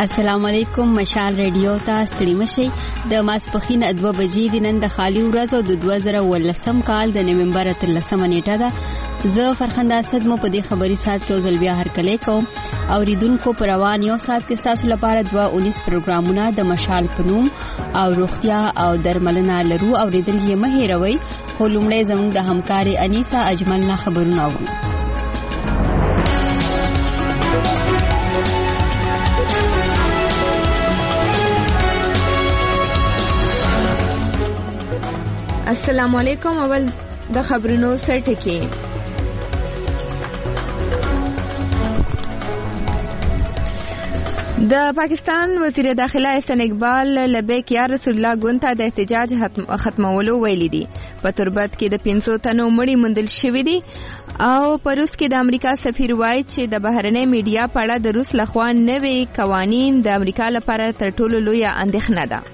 السلام علیکم. مشال ریډیو ته ستړي مشئ. د ماسپخین 2 بجې د نن د خالی ورځو د 2018 کال د نومبر 13 نیټه ده. زه فرخنده اسد مو په دې خبري سات کې اوزل بیا هر کله کوم او ریدونکو پر روان یو سات کې تاسو لپاره 219 پروګرامونه د مشال پنوم او روغتیا او درملنه لرو او ریدل یې مه هېروئ. خو لومړی زموږ د همکاري انیسا اجمل نه خبرونه اورو. السلام علیکم. اول د خبرونو سرټکی. د پاکستان وزیر داخله احسان اقبال لبیک یا رسول الله ګوند ته د احتجاج ختمولو ویلي دي. په تربت کې د 500 تنو مړي موندل شوي دي او په روس کې د امریکا سفیر وایي چې د بهرنۍ میډیا په اړه د روس لخوا نوي قوانین د امریکا لپاره تر ټولو لویه اندېښنه ده.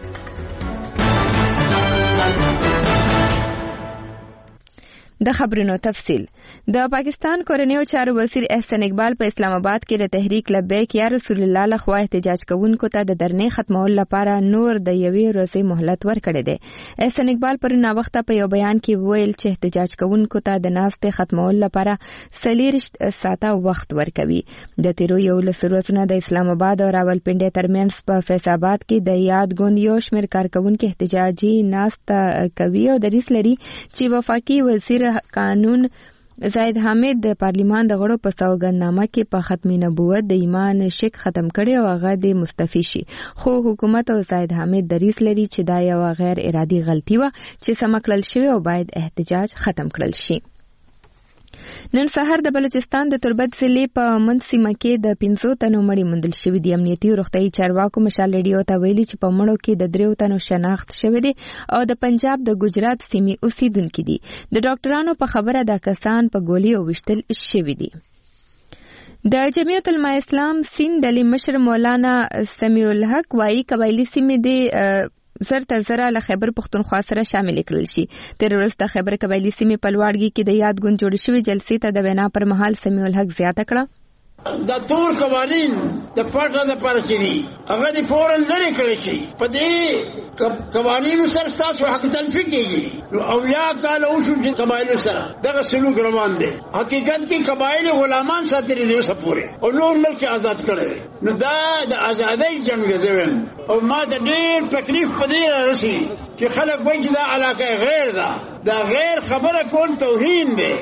د خبرونو تفصیل. د پاکستان کورنیو چارو وزیر احسان اقبال په اسلام آباد کې د تحریک لبیک یا رسول الله لخوا احتجاج کوونکو ته د درنې ختمولو لپاره نور د یوې ورځې مهلت ورکړی دی. احسان اقبال پر ناوخته په یو بیان کې ویل چې احتجاج کوونکو ته د ناستې ختمولو لپاره 40 ساعته وخت ورکوي. د تیرو 11 ورځو د اسلام آباد او راولپنډي ترمنځ په فیض آباد کې د یاد ګوند یو شمېر کارکونکو احتجاجي ناسته کوي او دریس لري چې وفاقي وزیر قانون زاید حامد د پارلیمان د غړو په سوګندنامه کې په ختم نبوت د ایمان شک ختم کړي او هغه د مستعفي شي. خو حکومت او زاید حامد دریس لري چې دا یو غیر ارادي غلطي و چې سم کړل شوی او باید احتجاج ختم کړل شي. نن سهار د بلوچستان د تربت ضلع په مند سیمه کې د 500 تنو مړي موندل شوي دي. امنیتي او روغتیايي چارواکو مشال ریډیو ته ویلي چې په مړو کې د 3 تنو شناخت شوی دی او د پنجاب د ګجرات سیمې اوسیدونکو دي. د ډاکټرانو په خبره دا کسان په ګولۍ وشتل شوي دي. د جمعیت العلماء اسلام سیند ډلې مشر مولانا سمیع الحق وايي قبایلی سیمې د زر تر زره له خیبر پختونخوا سره شامل کړل شي. تر ورځ د خیبر قبایلی سیمې په لوړګي کې د یاد ګوند جوړ شوی جلسې ته د وینا پر مهال سمیع الحق زیاته کړه. د تور قوانین د پټه د پرچري هغه د فورن لري کړی شي. په دې قوانینو سره تاسو حق تلفي کیږي او یا کال او شو چې قبایلو سره دغه سلوک روان دي. حقیقت کې قبایل غلامان ساتري دي اوسه پورې او نور ملک آزاد کړي. نو دا د ازادۍ جنگ دی او ما د ډېر تکلیف په دې راشي چې خلک وایي چې دا علاقه غیر ده. دا غیر خبره کول توهین دی.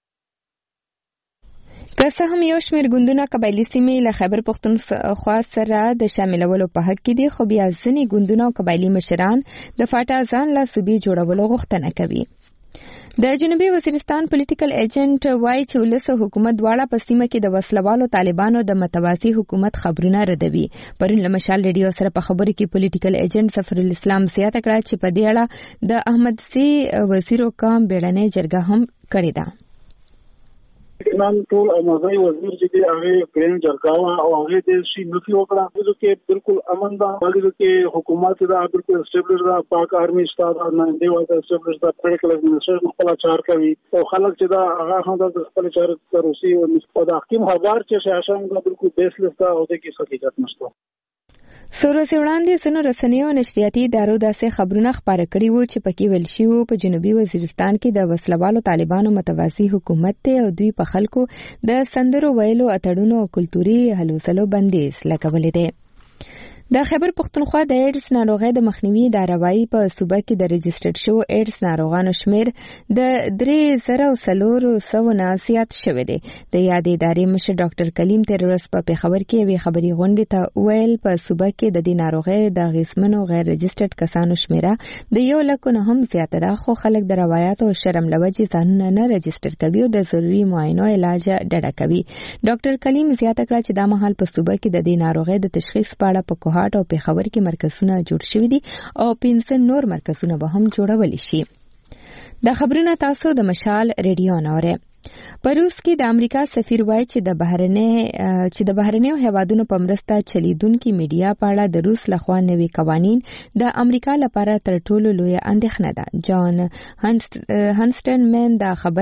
که څه هم یو شمېر ګوندونه قبایلي سیمې له خیبر پختونخوا سره د شاملولو په حق کې دي، خو بیا ځینې ګوندونه او قبایلي مشران د فاټا ځان له صوبې جوړولو غوښتنه کوي. د جنوبي وزیرستان پولیټیکل ایجنټ وایي چې ولس حکومت دواړه په سیمه کې د وسلوالو طالبانو د متوازي حکومت خبرونه ردوي. پرون له مشال ریډیو سره په خبرو کې پولیټیکل ایجنټ ظفر الاسلام زیاته کړه چې په دې اړه د احمد سي وزیر قوم بیړنۍ جرګه هم کړې ده. نن ټول امازای وزیر چې هغه پرین جرګاوه او هغه د شي نفي وکړه چې بالکل امن ده. بلکې کې حکومت دا بالکل اسټابلیش ده. پاک آرمي استاد نه دی وایي اسټابلیش ده. پریکل administration خپل چار کوي او خلک چې دا هغه هم د خپل چار روسي او د حکیم خبر چې شاشم دا بالکل بیسلس ده او د کې حقیقت نشته. سورسي وړاندې سن رسنیو نشریاتي ادارو داسې خبرونه خپاره کړي وو چې پکې ویل شوی په جنوبي وزیرستان کې د وسلوالو طالبانو متوازي حکومت ته او دوی په خلکو د سندرو ویلو اتړونو او کلتوري هلوسلو بندیز لګولې دي. د خیبر پختونخوا د ایډز ناروغۍ د مخنیوي ادارې په صوبه کې د رجسټرډ شو ایډز ناروغانو شمیر د 3400 نه زیات شوی دی. د یادې ادارې مشر ډاکټر کلیم تیر ورځ په پیښور کې یوې خبري غونډې ته ویل په صوبه کې د دې ناروغۍ د غیسمنو غیر رجسټرډ کسانو شمیره د 1 لک نه هم زیاته ده، خو خلک د روایت او شرم لوجې ځانونه نه رجسټر کوي او د ضروري معاینو علاج ډډه کوي. ډاکټر کلیم زیاته کړه چې دا مهال په صوبه کې د دې ناروغۍ د تشخیص په اړه په او پیښور کې مرکزونه جوړ شوي دي او 500 نور مرکزونه به هم جوړول شي. د خبرونه تاسو د مشال ریډیو نوره. په روس کې د امریکا سفیر وایي چې د بهرنیو هیوادونو په مرسته چلیدونکي میډیا په اړه د روس لخوا نوي قوانین د امریکا لپاره تر ټولو لویه اندېښنه ده. جان هنسټن مین دا خبره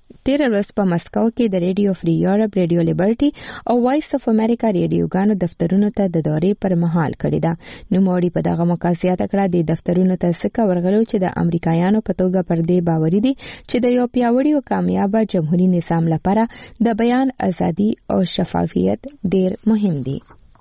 تیر ورځ په مسکو کې د ریډیو فری یورپ، ریډیو لیبرټي او وایس اف امریکا ریډیوګانو دفترونو ته د دورې پر مهال کړی دا. نوموړي په دغه موقع زیاته کړه د دفترونو ته څخه ورغلو چې د امریکایانو په توګه پر دې باوري دي چې د یو پیاوړي او کامیاب جمهوریت نظام لپاره د بیان ازادي او شفافیت ډیر مهم دي.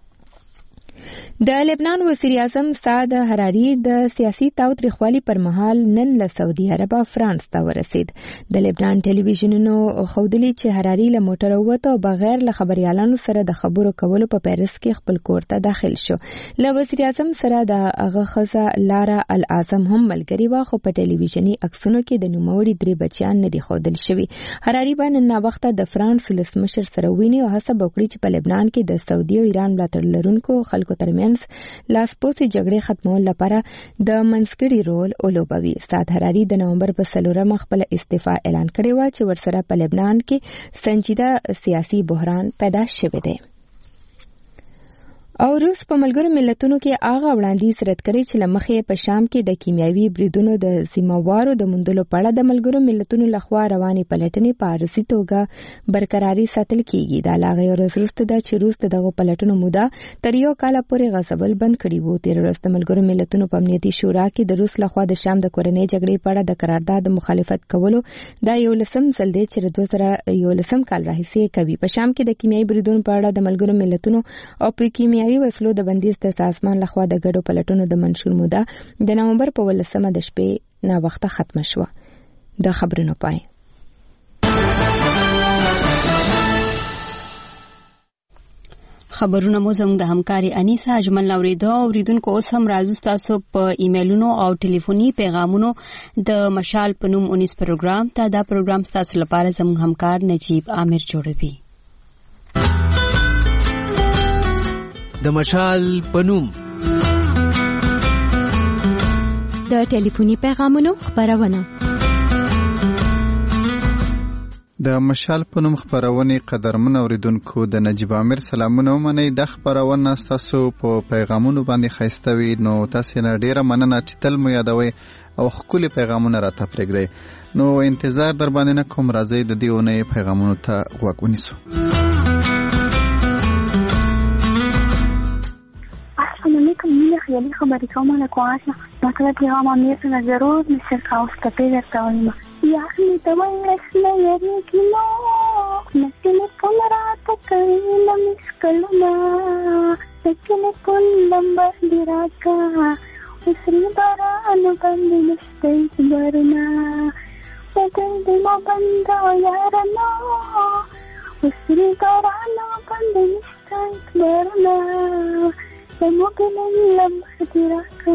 د لبنان وزیر اعظم سعد حراري د سیاسي تاوتریخوالي پر مهال نن له سعودي عرب فرانس ته ورسید. د لبنان ټلویزیونونو خودلی چې حراري له موټر ووت او بغیر له خبريالانو سره د خبرو کولو په پیرس کې خپل کور ته داخل شو. له وزیر اعظم سره د هغه خزه لارا الاعظم هم ملګری و، خو په ټلویزیونی عکسونو کې د نوموړي 3 بچیان نه دي ښودل شوي. حراري باندې نن وخت د فرانس ولسمشر سره ویني او هڅه وکړي چې په لبنان کې د سعودي او ایران ملاتړ لرونکو خلکو ترمنځ لاسپوڅې جګړې ختمولو لپاره د منځګړي رول ولوبوي. سعد حراري د نومبر په 4 خپل استعفا اعلان کړی و چې ورسره په لبنان کې سنجیده سیاسي بحران پیدا شوی دی. او روس په ملګرو ملتونو کې هغه وړاندیز رد کړی چې لمخې په شام کې د کیمیاوي بریدونو د ذمہوارو د موندلو په اړه د ملګرو ملتونو لخوا روانې پلټنې په ارزي توګه برقراري ساتل کیږي. دا لاغې ورځ وروسته د چې روس دغه پلټنو موده تر یو کال پورې غصبل بند کړی وو. تیر ورځ د ملګرو ملتونو په امنیتي شورا کې د روس لخوا د شام د کورنۍ جګړې په اړه د قرارداد مخالفت کولو دا یو لسم ځل دی چې 2011 کال راهیسې کوي. په شام کې د کیمیاوي بریدونو په اړه د ملګرو ملتونو او په کیمیاوي وسلو د بندیز د سازمان لخوا د ګډو پلټنو د منشور موده د نومبر په 18 د شپې نا وخته ختم شوه. د خبرونو پای. خبرونه مو زموږ د همکاري انیسا اجمل اوریدو. اوریدونکو اوس هم راځو تاسو په ایمیلونو او ټلیفوني پیغامونو د مشال په نوم 19 پروګرام ته. دا پروګرام تاسو لپاره زموږ همکار نجیب عامر جوړوي. د مشال پنوم د ټلیفوني پیغامونو خبرونه. د مشال پنوم خبرونه قدرمن اوریدونکو د نجیب عامر سلامونه ومنئ. د خبرونه تاسو په پیغامونو باندې خاستوي نو تاسو نه ډیره مننه چې تل مو یادوي او خپل پیغامونه راته پرېږدئ. نو انتظار در باندې نه کوم، راځي د دې ونې پیغامونو ته غوږ ونیسو. خیالی خبری که من لکواسه مثلا پیغام میرسونه ضرور مثل خواسته پیدا تاویمه یعنی دوای رسله یعنی کلو نسل پل را تکویل مسکلونا سکل پل لمبر دیراکا اسری بارانو بندی نشتیت برنا سکل دیما بندا یارنا اسری بارانو بندی نشتیت برنا سموكنا لمبر دراكا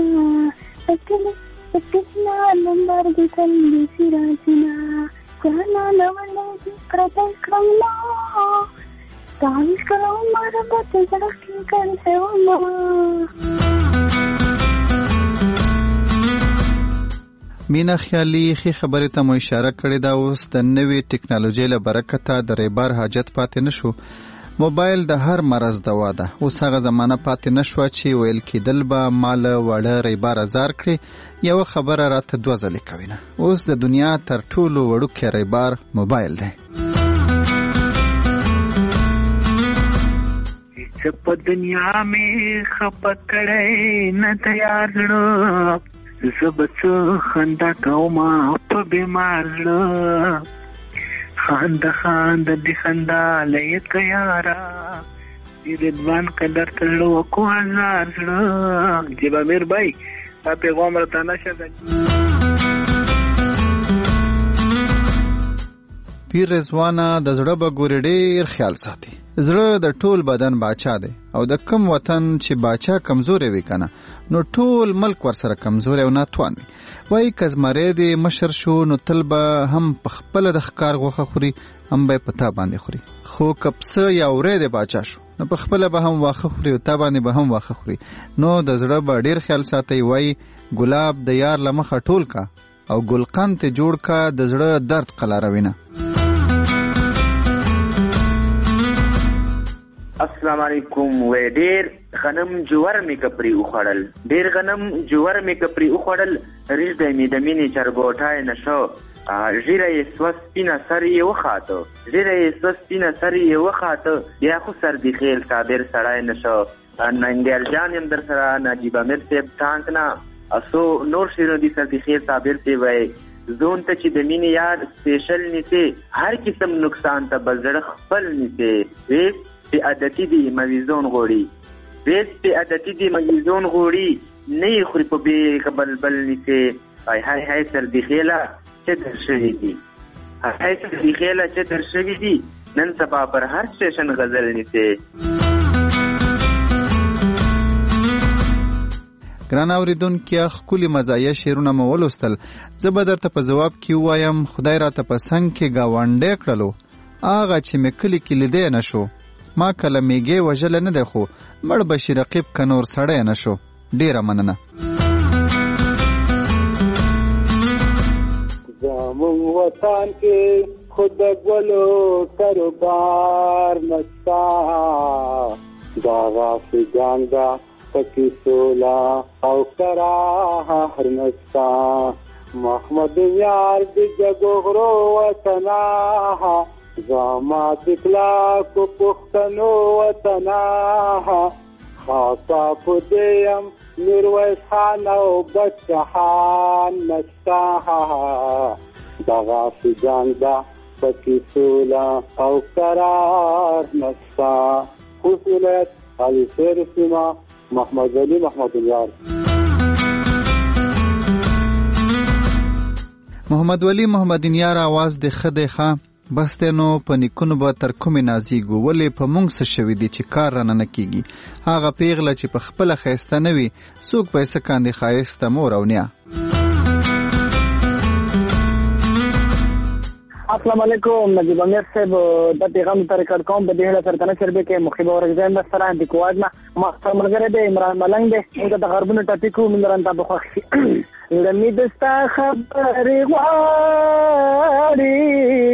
أكلنا لمبر دتلبي سراجنا كنا لولدي قربك رمنا تعيش كلام مربط زرقي كان سوما. مینا خیالي خي خبره ته مو اشاره کړې دا اوس د نوې ټکنالوژي له برکته د ریبار حاجت پاتې نشو. موبایل د هر مرض دوا ده. اوس هغه زمانہ پاتې نشوه چې ویل کېدل به مال وړه ریبار ازار کړي. یو خبره راته 2 ځلې کوي نه. اوس د دنیا تر ټولو وړوکی ریبار موبایل دی. چې په دنیا مې خپه کړی نه تیار زړه زه به څه خندا کومه په بیمار زړه خانده خانده دی خندا لیت یارا دی ردوان قدر تلو کو هزار زړه. جیب امیر بھائی دا پیغام راته نشه ده. پیر رضوانه د زړه به ګورې ډېر خیال ساتي. زړه د ټول بدن باچا دی او د کم وطن چې باچا کمزوري وي کنه نو ټول ملک ورسره کمزوري او ناتوان وي. وای کزمره دی مشر شو نو تل به هم په خپل د ښکار غوښه خوري هم به پتا باندې خوري. خو کپسه یا اورې د باچا شو نو په خپل به هم واخه خوري او تا باندې به هم واخه خوري. نو د زړه به ډیر خیال ساتي. وای ګلاب د یار لمخه ټول کا او ګلقان ته جوړ کا د زړه درد قلاروینه. السلام علیکم. وې ډیر غنم جوور می کپری وخړل ریز د می د مینې چرګوټای نشو ژیره یې سوه سپینه سر یې وخاته بیا خو سردي خیل صابر سړی نشو ننګیال جان یم در سره نجیب امیر صاحب ټانک نه اسو نور شیرو دي سردي خیل صابر صاحب وای زون ته چې د مینې یار سپیشل نیسي هر قسم نقصان ته بزړه خپل نیسي ویس په عادتي دي مویزون غوړي نه خوري په بي قبل بل نیسي هاي سردي خیله چې در شوي دي نن سبا پر هر سټیشن غزل نیسي. ګران اوریدونکو ښکلي مزایه شعرونه مو ولوستل. زه به درته په ځواب کې ووایم خدای راته په څنګ کې ګاونډی کړلو هغه چې مې کلي کې لیدی نه شو ما کله میږی وژلی نه دی خو مړ به شي رقیب که نور سړی نه شو. ډېره مننه. زمون وطن کې خود ګلو کاروبار نشتا دا غافګان دا پکې سولا او قرار نشتا محمد یار د جګغرو وطنا زما دکلا کو پښتنو وطنا خاصا پدیم میرویس خان او بچحان نشتا دا غافګان دا پکې سولا او قرار نشتا. خصوصیت حالی سیر سیما محمد ولی محمد یار. محمد ولی محمد یار आवाज د خدای ښه بس نو په نیکونو به تر کومې نازیږو ولې په موږ څه شوي دي چې کار رانه نه کیږي هغه پیغله چې په خپله ښایسته نه وي څوک به یې څه کاندې ښایسته مور او نیا. السلام علیکم نجیب امیر صاحب د پیغام ته ریکارډ کوم د دې هله سره تنه شربې کې مخیبه ورغزایم د سره د کواد نه ما سره ملګری دی عمران ملنګ دی موږ د غربونو ټاپیکو مندران ته بخښ لمې دستا خبرې غواړي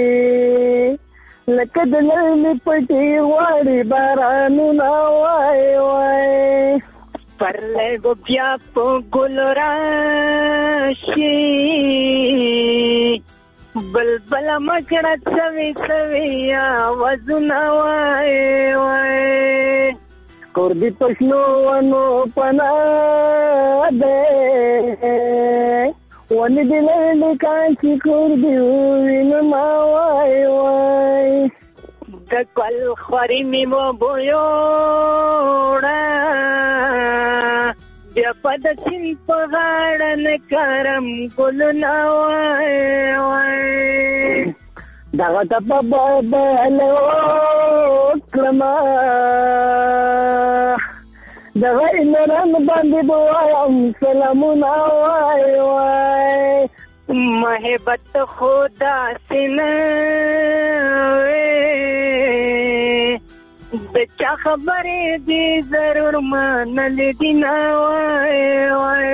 لکه د لمې پټي غواړي بارانونه وای وای پرلګو بیا په ګل راشي بلبل مکړه سوي آوازونه وای وای کور دې پښنو ونو پنا ده ونې دې له کانچې کور دې وینما وای وای د کل خوري مې مو بویوړه بیا پد سین په غاړه نه کرم ګلونه وای وای دغه ته په بابلو کړما دغه نرم باندې بوایم سلامونه وای وای محبت خدا سینه بچا خبرې دې ضرور منلې دي نه وای وای.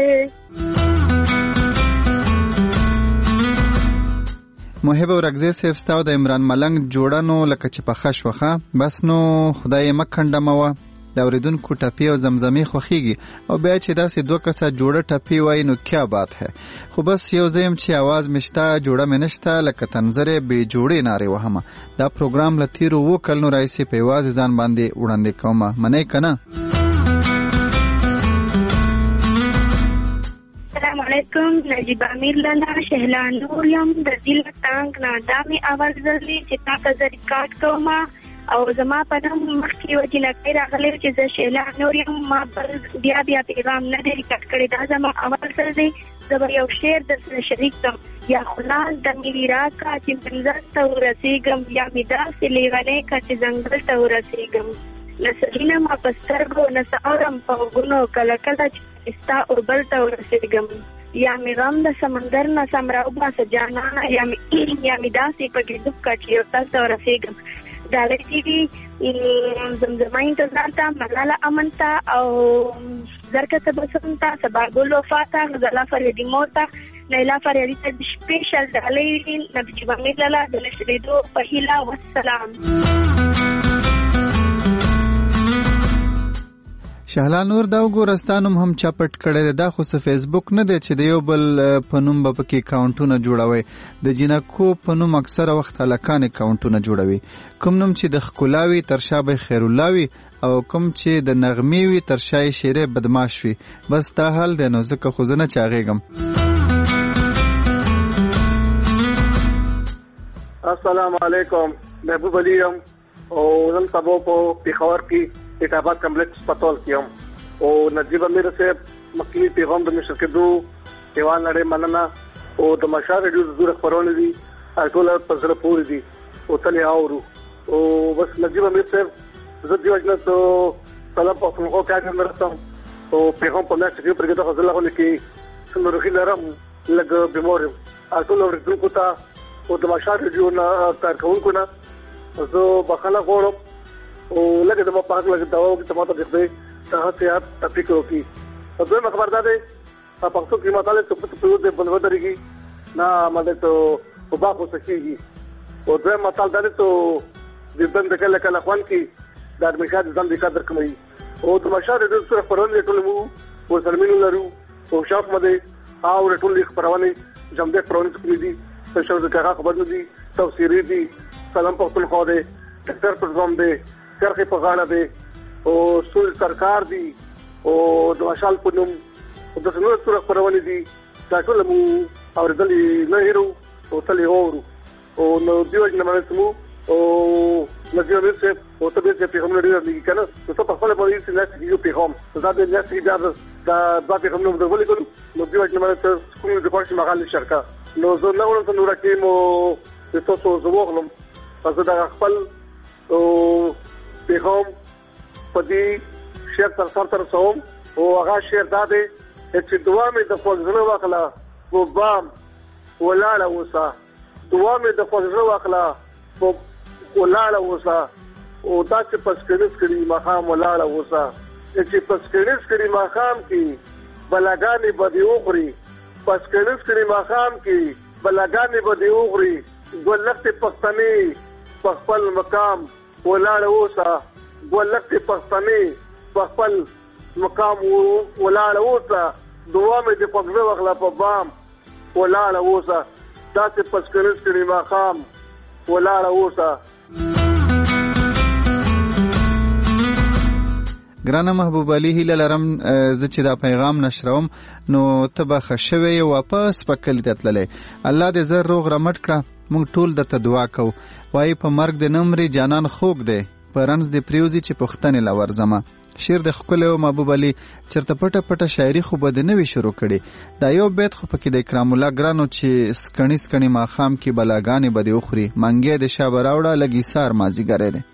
محب ورغزی صاحب ستاو د عمران ملنګ جوړنو لکه چې پخه شوخه بس نو خدای مکندموه د اوریدونکو ټپی او زمزمې خوخیږي او بیا چې داسې دوه کسه جوړه ټپی وای نو کیا بات ہے خو بس یو زم چې आवाज مشتا جوړه منشتا لکه تنظره به جوړې ناره وهمه دا پروګرام لتیرو وکړ نو رئیس په आवाज ځان باندې وړاندې کومه منې کنه. السلام علیکم نجیب امیر لالا شهلا نور یم د دل تانګ نه دامي اواز درلې چې تاسو ریکارډ کومه او زما په نوم مخکې وجه لکه راغلی چې زه شهلا نور یم ما بیا پیغام نه دی ریکارډ کړی دا زما اول سره دی زه به یو شعر درسره شریک کړم یا خلال د ملي راکا چې منظر ته ورسېږم یا مې داسې لیونی که چې ځنګل ته ورسېږم نه سهینه ما په سترګو نه څه اورم په غوږونو کله کله چې ستا اوربل ته ورسېږم یا مې غم د سمندر نه سم راوباسه جانانه یا مې داسې پکې ډوب کړه چې یو تل ته ورسېږم. ډالۍ ټي وي زمزمه انتظار ته ملاله امن ته او زرکه تبسم ته سبا ګل وفا ته غزاله فریدي مور ته لیلا فریدي ته سپیشل ډالۍ نجیب امیر لالا د نشریدو په هیله والسلام. شهلا نور دا وګورستانم هم چپټ کړی دا خو څه فیسبوک نه دی چې د یو بل په نوم به پکې اکاونټونه جوړوي. د جنکو په نوم اکثره وخت هلکان اکاونټونه جوړوي. کوم نوم چې د ښکلاوي تر شا به خیرالله وي او کوم چې د نغمې وي تر شا یې شیرې بدماش وي. بس دا حال دی نو ځکه خو زه نه چاغېږم. السلام علیکم، محبوب علی یم او نن سبا په پېښور کې اټاباد کمپلیکس پتول کې یم او نجیب امیر صاحب مکینی پیغام د مشر کېدو دیوان لړۍ مننه او د مشال ریډیو د زور خبرونه دي ټول په زړه پورې دي او تل یې اورو او بس نجیب امیر صاحب زه دی وجنه ته سلام په خپل کاږم مرستم او پیغام په نشته کې پرګه د غزل له کې څنګه روحي لرم لګ بیمار ټول ورته کوتا او د مشال ریډیو نه کار کوونکو نه زه بخښنه غواړم او لکه د پاک لکه دواو کې تماته دې صحت صحت تفریق وکي. او دوی خبر ده په پښتو کې مطالعه ته په دې بنو درېږي نه مده ته په باخو سکیږي او دوی مطالعه ده ته د بند کله کله خوان کې د ارمشاد ځم د قدر کوي او د مشار د سره پرونې ټول مو او سرمنو لرو او شاف مده او ټول خبرونه جمع پرونې کوي دي څه شو د کاغه خبر دي تفسیری دي سلام په خپل خو ده ډاکټر پر ځم ده کرخه په غاړه ده او سول سرکار دي او د مشال په نوم د څنګه سره خبرونه دي دا ټول مو اوریدلې نه هیرو او تلې اورو او نو دیو چې نه مې او نجیب امیر صاحب او ته به پیغام لري نه کنه نو ته په خپل باندې چې نه یو پیغام دا د ناس کې دا پیغام نو درولې کوم نو دیو چې نه مې کوم د پښې مغال شرکا نو زه نه ورته نور کې مو تاسو زوغلم تاسو دا خپل او پیغام پدې شیخ تر سوم او هغه شعر داده چې دعا مې د فضل واخلا او بام ولاله وسا دعا مې د فضل واخلا او ولاله وسا او دا چې پسکړس کړي مخام ولاله وسا چې پسکړس کړي مخام کې بلاګانې بدی وخوري پسکړس کړي مخام کې بلاګانې بدی وخوري ګلخت پښتني په خپل مقام ولاړ اوسه ګلخت پښتني په خپل مقام ولاړ اوسه دعا مې د فضل واخلا په بام ولاړ اوسه دا چې پسکرس کړي مقام ولاړ اوسه. ګرانه محبوب علي هیله لرم زه چې دا پیغام نشروم نو ته به ښه شوې واپس په کلي ته تللی. الله دې زر روغ رمټ کړه. موږ ټول درته دعا کوو. وایي په مرګ د نمرې جانان خوږ دی په رنځ د پریوزي چې پښتنې له ورځمه. شعر د ښکلی و محبوب علي چېرته پټه پټه شاعري خو به د نوي شروع کړي. دا یو بیت خو پکې د اکرام الله ګرانو چې سکڼي سکڼي ماښام کې بلاګانې به دې وخوري منګی د شا به راوړه لږ ایسار مازدیګری دی.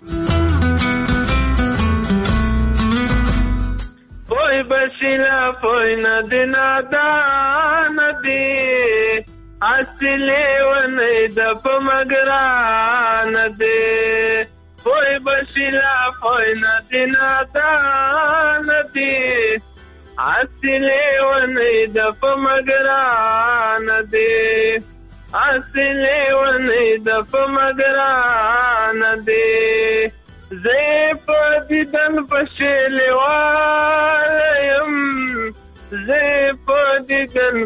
پوی بشیلا پوی ندی نادان دی اصلی ونی د پمگران دی پوی بشیلا پوی ندی نادان دی اصلی ونی د پمگران دی اصلی ونی د پمگران دی زیپ دیدن پشیلوالیم زیپ دیدن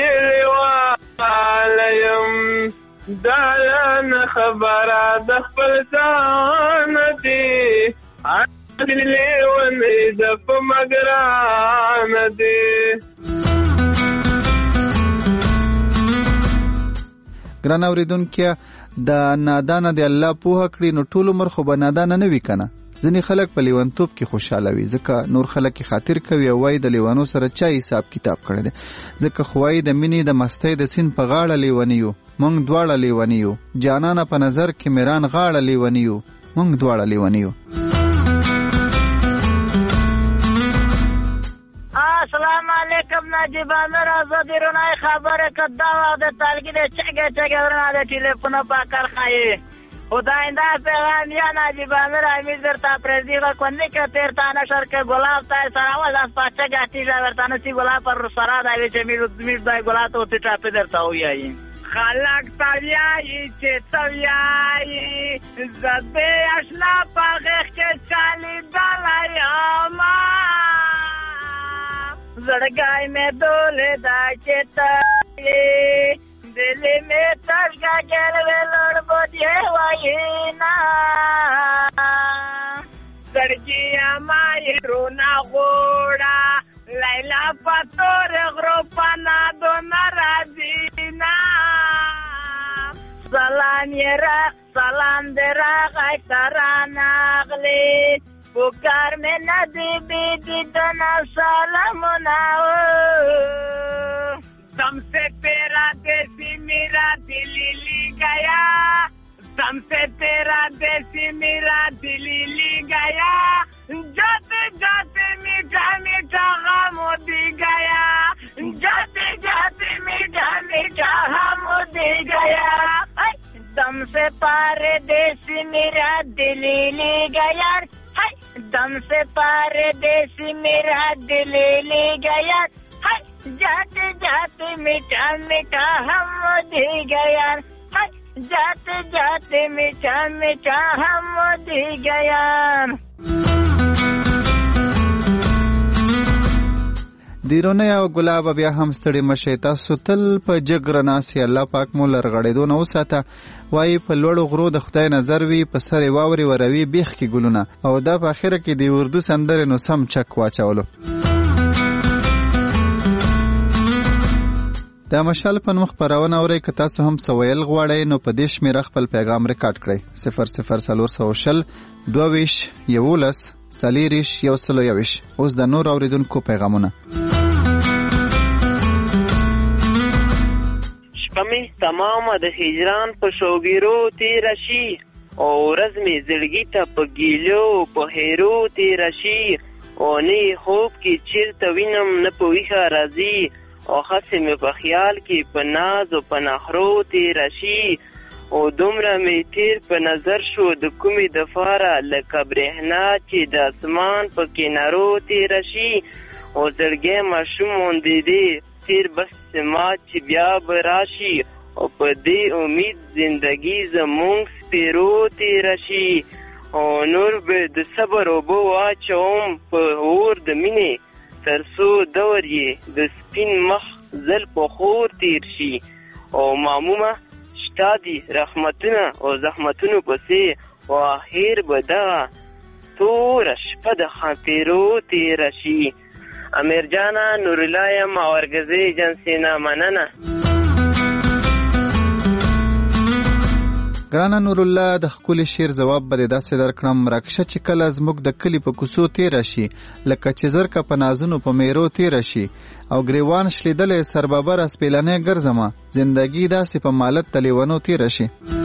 پشیلوالیم دالان خبره د خپل ځان دی اصلی ونی د پمگران دی. ګران اوریدونکو د نادانه دی الله پوهه کړي نو ټول عمر خو به نادانه نه وي کنه. ځینې خلک په لیونتوب کې خوشاله وي ځکه نور خلک یې خاطر کوي او وایي د لیوانو سره چا حساب کتاب کړی دی ځکه خو وایي د مینې د مستۍ د سیند په غاړه لیوني یو موږ دواړه لیوني یو جانانه په نظر کې میران غاړه لیوني یو موږ دواړه لیوني یو. السلام علیکم نجیب امیر آزادی رونای خبر کدا وقت تلگی ده چگه ورنا ده تلیفون پاکر خواهی خداینده پیغام یا نجیب امیر امیر در تا پرزیغا کنی که تیرتا نشر که گلاب تای سراواز از پاچه گهتی جاورتانو سی گلاب پر سرا دایوی چه میر دای گلاب تو تی چاپی در تا ہویایی خلق تاویایی چه تاویایی زده اشنا پاقیخ که چالی دلائی آمان زړګی مې دولې دا چې تړې دلې مې تشکا کېلوې لوړ بودې واینا زړګیا مایې رونا غوړه لیلا پتور غرو پنا دونه راځینا سلام یې را سلام دې راغی ترانه اغلې पुकार में नदी बीती तना सलामुना तुमसे तेरा देसी मेरा दिली ली गया तुमसे तेरा देसी मेरा दिली ली गया जाते जाते मीठा मीठा गम दी गया जाते जाते मीठा मीठा गम दी गया तुमसे पारे देसी मेरा दिली ली गया दम से परदेसी मेरा दिल ले गया जाते जाते मीठा मीठा हम दे गया जाते जाते मीठा मीठा हम दे गया دیرونه او ګلاب بیا هم ستړي مشي تاسو تل په جګر ناسي الله پاک مو لرغړېدو نه وساته وایي په لوړو غرو د خدای نظر وي په سر واوري وروي بیخ کې ګلونه او دا په اخره کې د اردو سندره نو سم چک واچولو دا مشال په نوم خبرونه اورئ که تاسو هم سویل غواړئ نو په دې شمیره خپل پیغام ریکارډ کړئ 00420 22 11 سلیریش یو سلو یویش اوس د نور اوریدونکو پیغامونه شپه مې تمامه د هجران په شوګیرو تېره شي او ورځ مې زړګي ته په ګیلو په هیرو تېره شي او نه خوب کې چیرته وینم نه په ویښه راځي او هسې مې په خیال کې په ناز او په نخرو تېره شي او دومره مې تیر په نظر شو د کومې دفاره لکه برېښنا چې د اسمان په کنارو تېره شي او زړګی ماشوم غوندې دی تیر بس ما چې بیا به راشي او په دې امید زندګي زمونږ سپېرو تېره شي او نور به د صبر اوبه واچوم په اور د مینې تر څو دور یې د سپین مخ زل په خور تېر شي او معمومه شتا دي رحمتونه او زحمتونو پسې او اخر به دغه توره شپه د خاطرو تېره شي امیر جانا نورالله یم او ارګزۍ جنسینا مننه ګرانه نورالله د ښکلي شعر ځواب به دې داسې درکړم راکشه چې کله زموږ د کلي په کوڅو تېره شي لکه چې زرکه په نازونو په میرو تېره شي او ګریوان شلیدلی سربابره سپېلنۍ ګرځمه زندګي داسې په مالت د لیونو تېره شي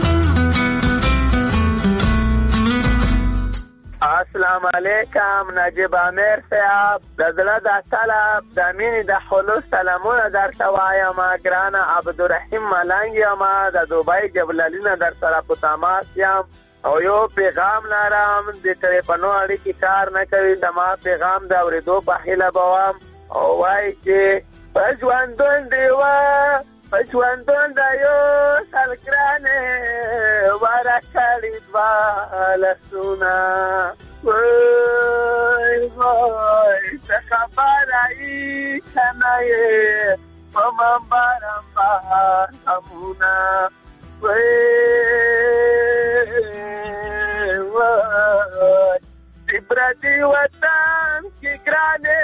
السلام علیکم نجیب امیر صاحب د زړه د طلب د مینې د خلوص سلامونه درته وایم ګرانه عبدالرحیم ملنګ یم د دوبۍ جبلالي نه در سره په تماس یم او یو پیغام لرم د ټلیفونو اړیکې کار نه کوي زما پیغام د اورېدو په هیله به وم او وایي چې په ژوندون دې وه په ژوندون د یو سل ګرانې وره کړي دوه لسونه وای وای څه خبره یې که نه یې په منبرمبر غمونه وای وای د پردي وطن کې ګرانې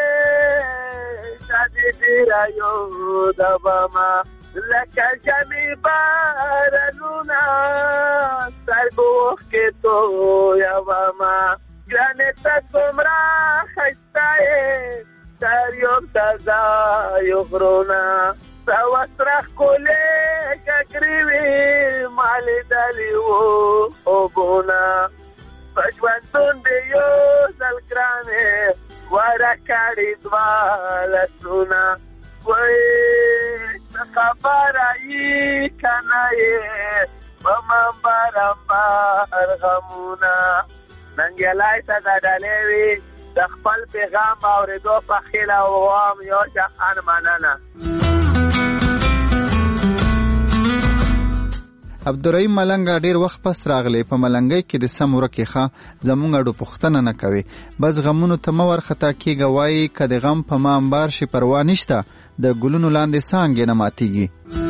شادي ډېره یودومه لکه ژمي بارانونه سترګو اوښکې تویومه ګرانې ته څومره ښایسته یې سر یو سزایو غرونه ته وسره ښکلې ګګرې وې ما لیدلي وو خوبونه په ژوندون دې یو ځل ګرانې وره کړي دوه لسونه وای څه خبره یې که نه یې په منبرمبر غمونه ننګیالی ته د ډلې وي د خپل پیغام اورېدو په خیله ووم یو جهان مننه عبدالرحیم ملنګ ډیر وخت پس راغلی، په ملنګۍ کې د سم ورکې ښه زمونږ اډو پوښتنه نه کوي. بس غمونو ته مه ورخطا کېږه، وایي که د غم په ما انبار شي پروا نشته، د ګلونو لاندې څانګې نه ماتېږي.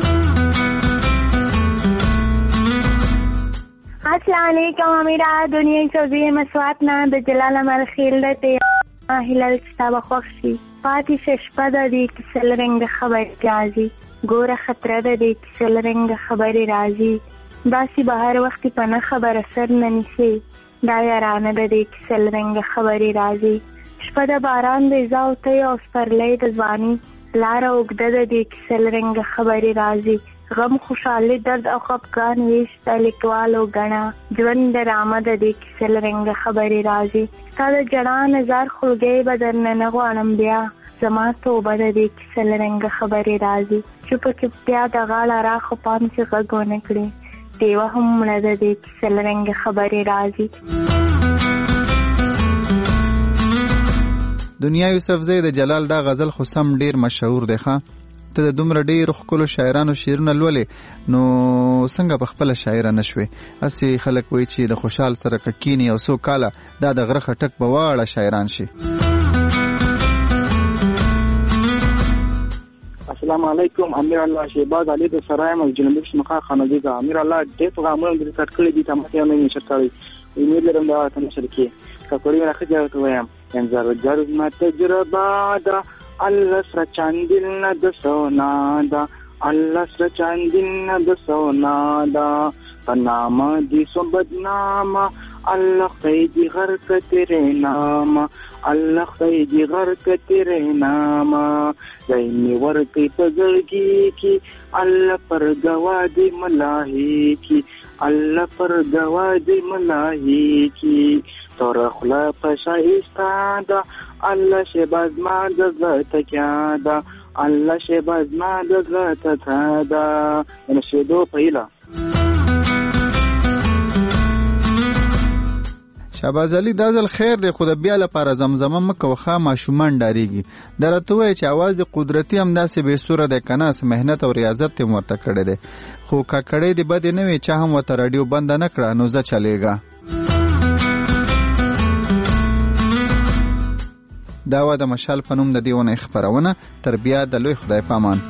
السلام علیکم امیرا دنیا سوزی مسوات نه د جلال امر خیل ده هلال کتاب خوښ شي پاتې شپه ده د کیسل رنګ خبرې راځي ګوره خطره ده د کیسل رنګ خبرې راځي داسې به هر وخت په نه خبره سر نه نیسي دا یارانه ده د کیسل رنګ خبرې راځي شپه د باران د زاوتې او سپرلی د ځواني لاره اوږده ده د کیسل رنګ خبرې راځي غم خوشحالي درد او خفګان ویش د لیکوالو ګڼه ژوند ډرامه ده د کیسل رنګ خبرې راځي ستا د جړا نظر خولګۍ به درنه نه غواړم بیا زما توبه ده د کیسل رنګ خبرې راځي چوپه چوپتیا د غاړه راخو پام چې غږ ونه کړي ډیوه هم مړه ده د کیسل رنګ خبرې راځي. دنیا یوسفزی د جلال دا غزل خو سم ډیر مشهور دی ښه ته د دومره ډیرو ښکلو شاعرانو شعرونه لولې نو څنګه په خپله شاعره نه شوې؟ هسې خلک وایي چې د خوشحال سره که کینې یو څو کاله دا د غره خټک به واړه شاعران شي. السلام علیکم امیر الله شهباز علي د سرایم او جنوبي شمخا خانزیزه امیر الله ډېر پیغامونه د سټ کړی دي تاسو یې نه نشر کړی امید لرم دا تاسو نشر کې کپړې راخه ځای ته وایم انځر ګرځ ما تجربه دا الله سره چاندل نه د سونا دا الله سره چاندل نه د سونا دا پنامه دي سو بدنامه الله خیدی غر کتره نامه الله خیدی غر کتره نامه دایمی ورکی پزړګي کی الله پر گوادی ملاهی کی الله پر گوادی ملاهی کی تور خلا پشایستا دا الله شهباز ما د زړه کیا دا الله شهباز ما د زړه تا دا نشدو پیلا. شهباز علي دا ځل خیر دی خو د بیا لپاره زمزمه مه کوه ښه ماشومان ډارېږي درته ووایه چې اواز د قدرتي همداسې بېسوره دی که نه محنت او ریاضت یې ورته کړی دی خو ککړۍ دې بدې نه وي چا هم ورته راډیو بنده نه کړه نو زه چلېږه. دا وه د مشال په نوم د دې ونې خپرونه تر بیا د لوی خدای په امان.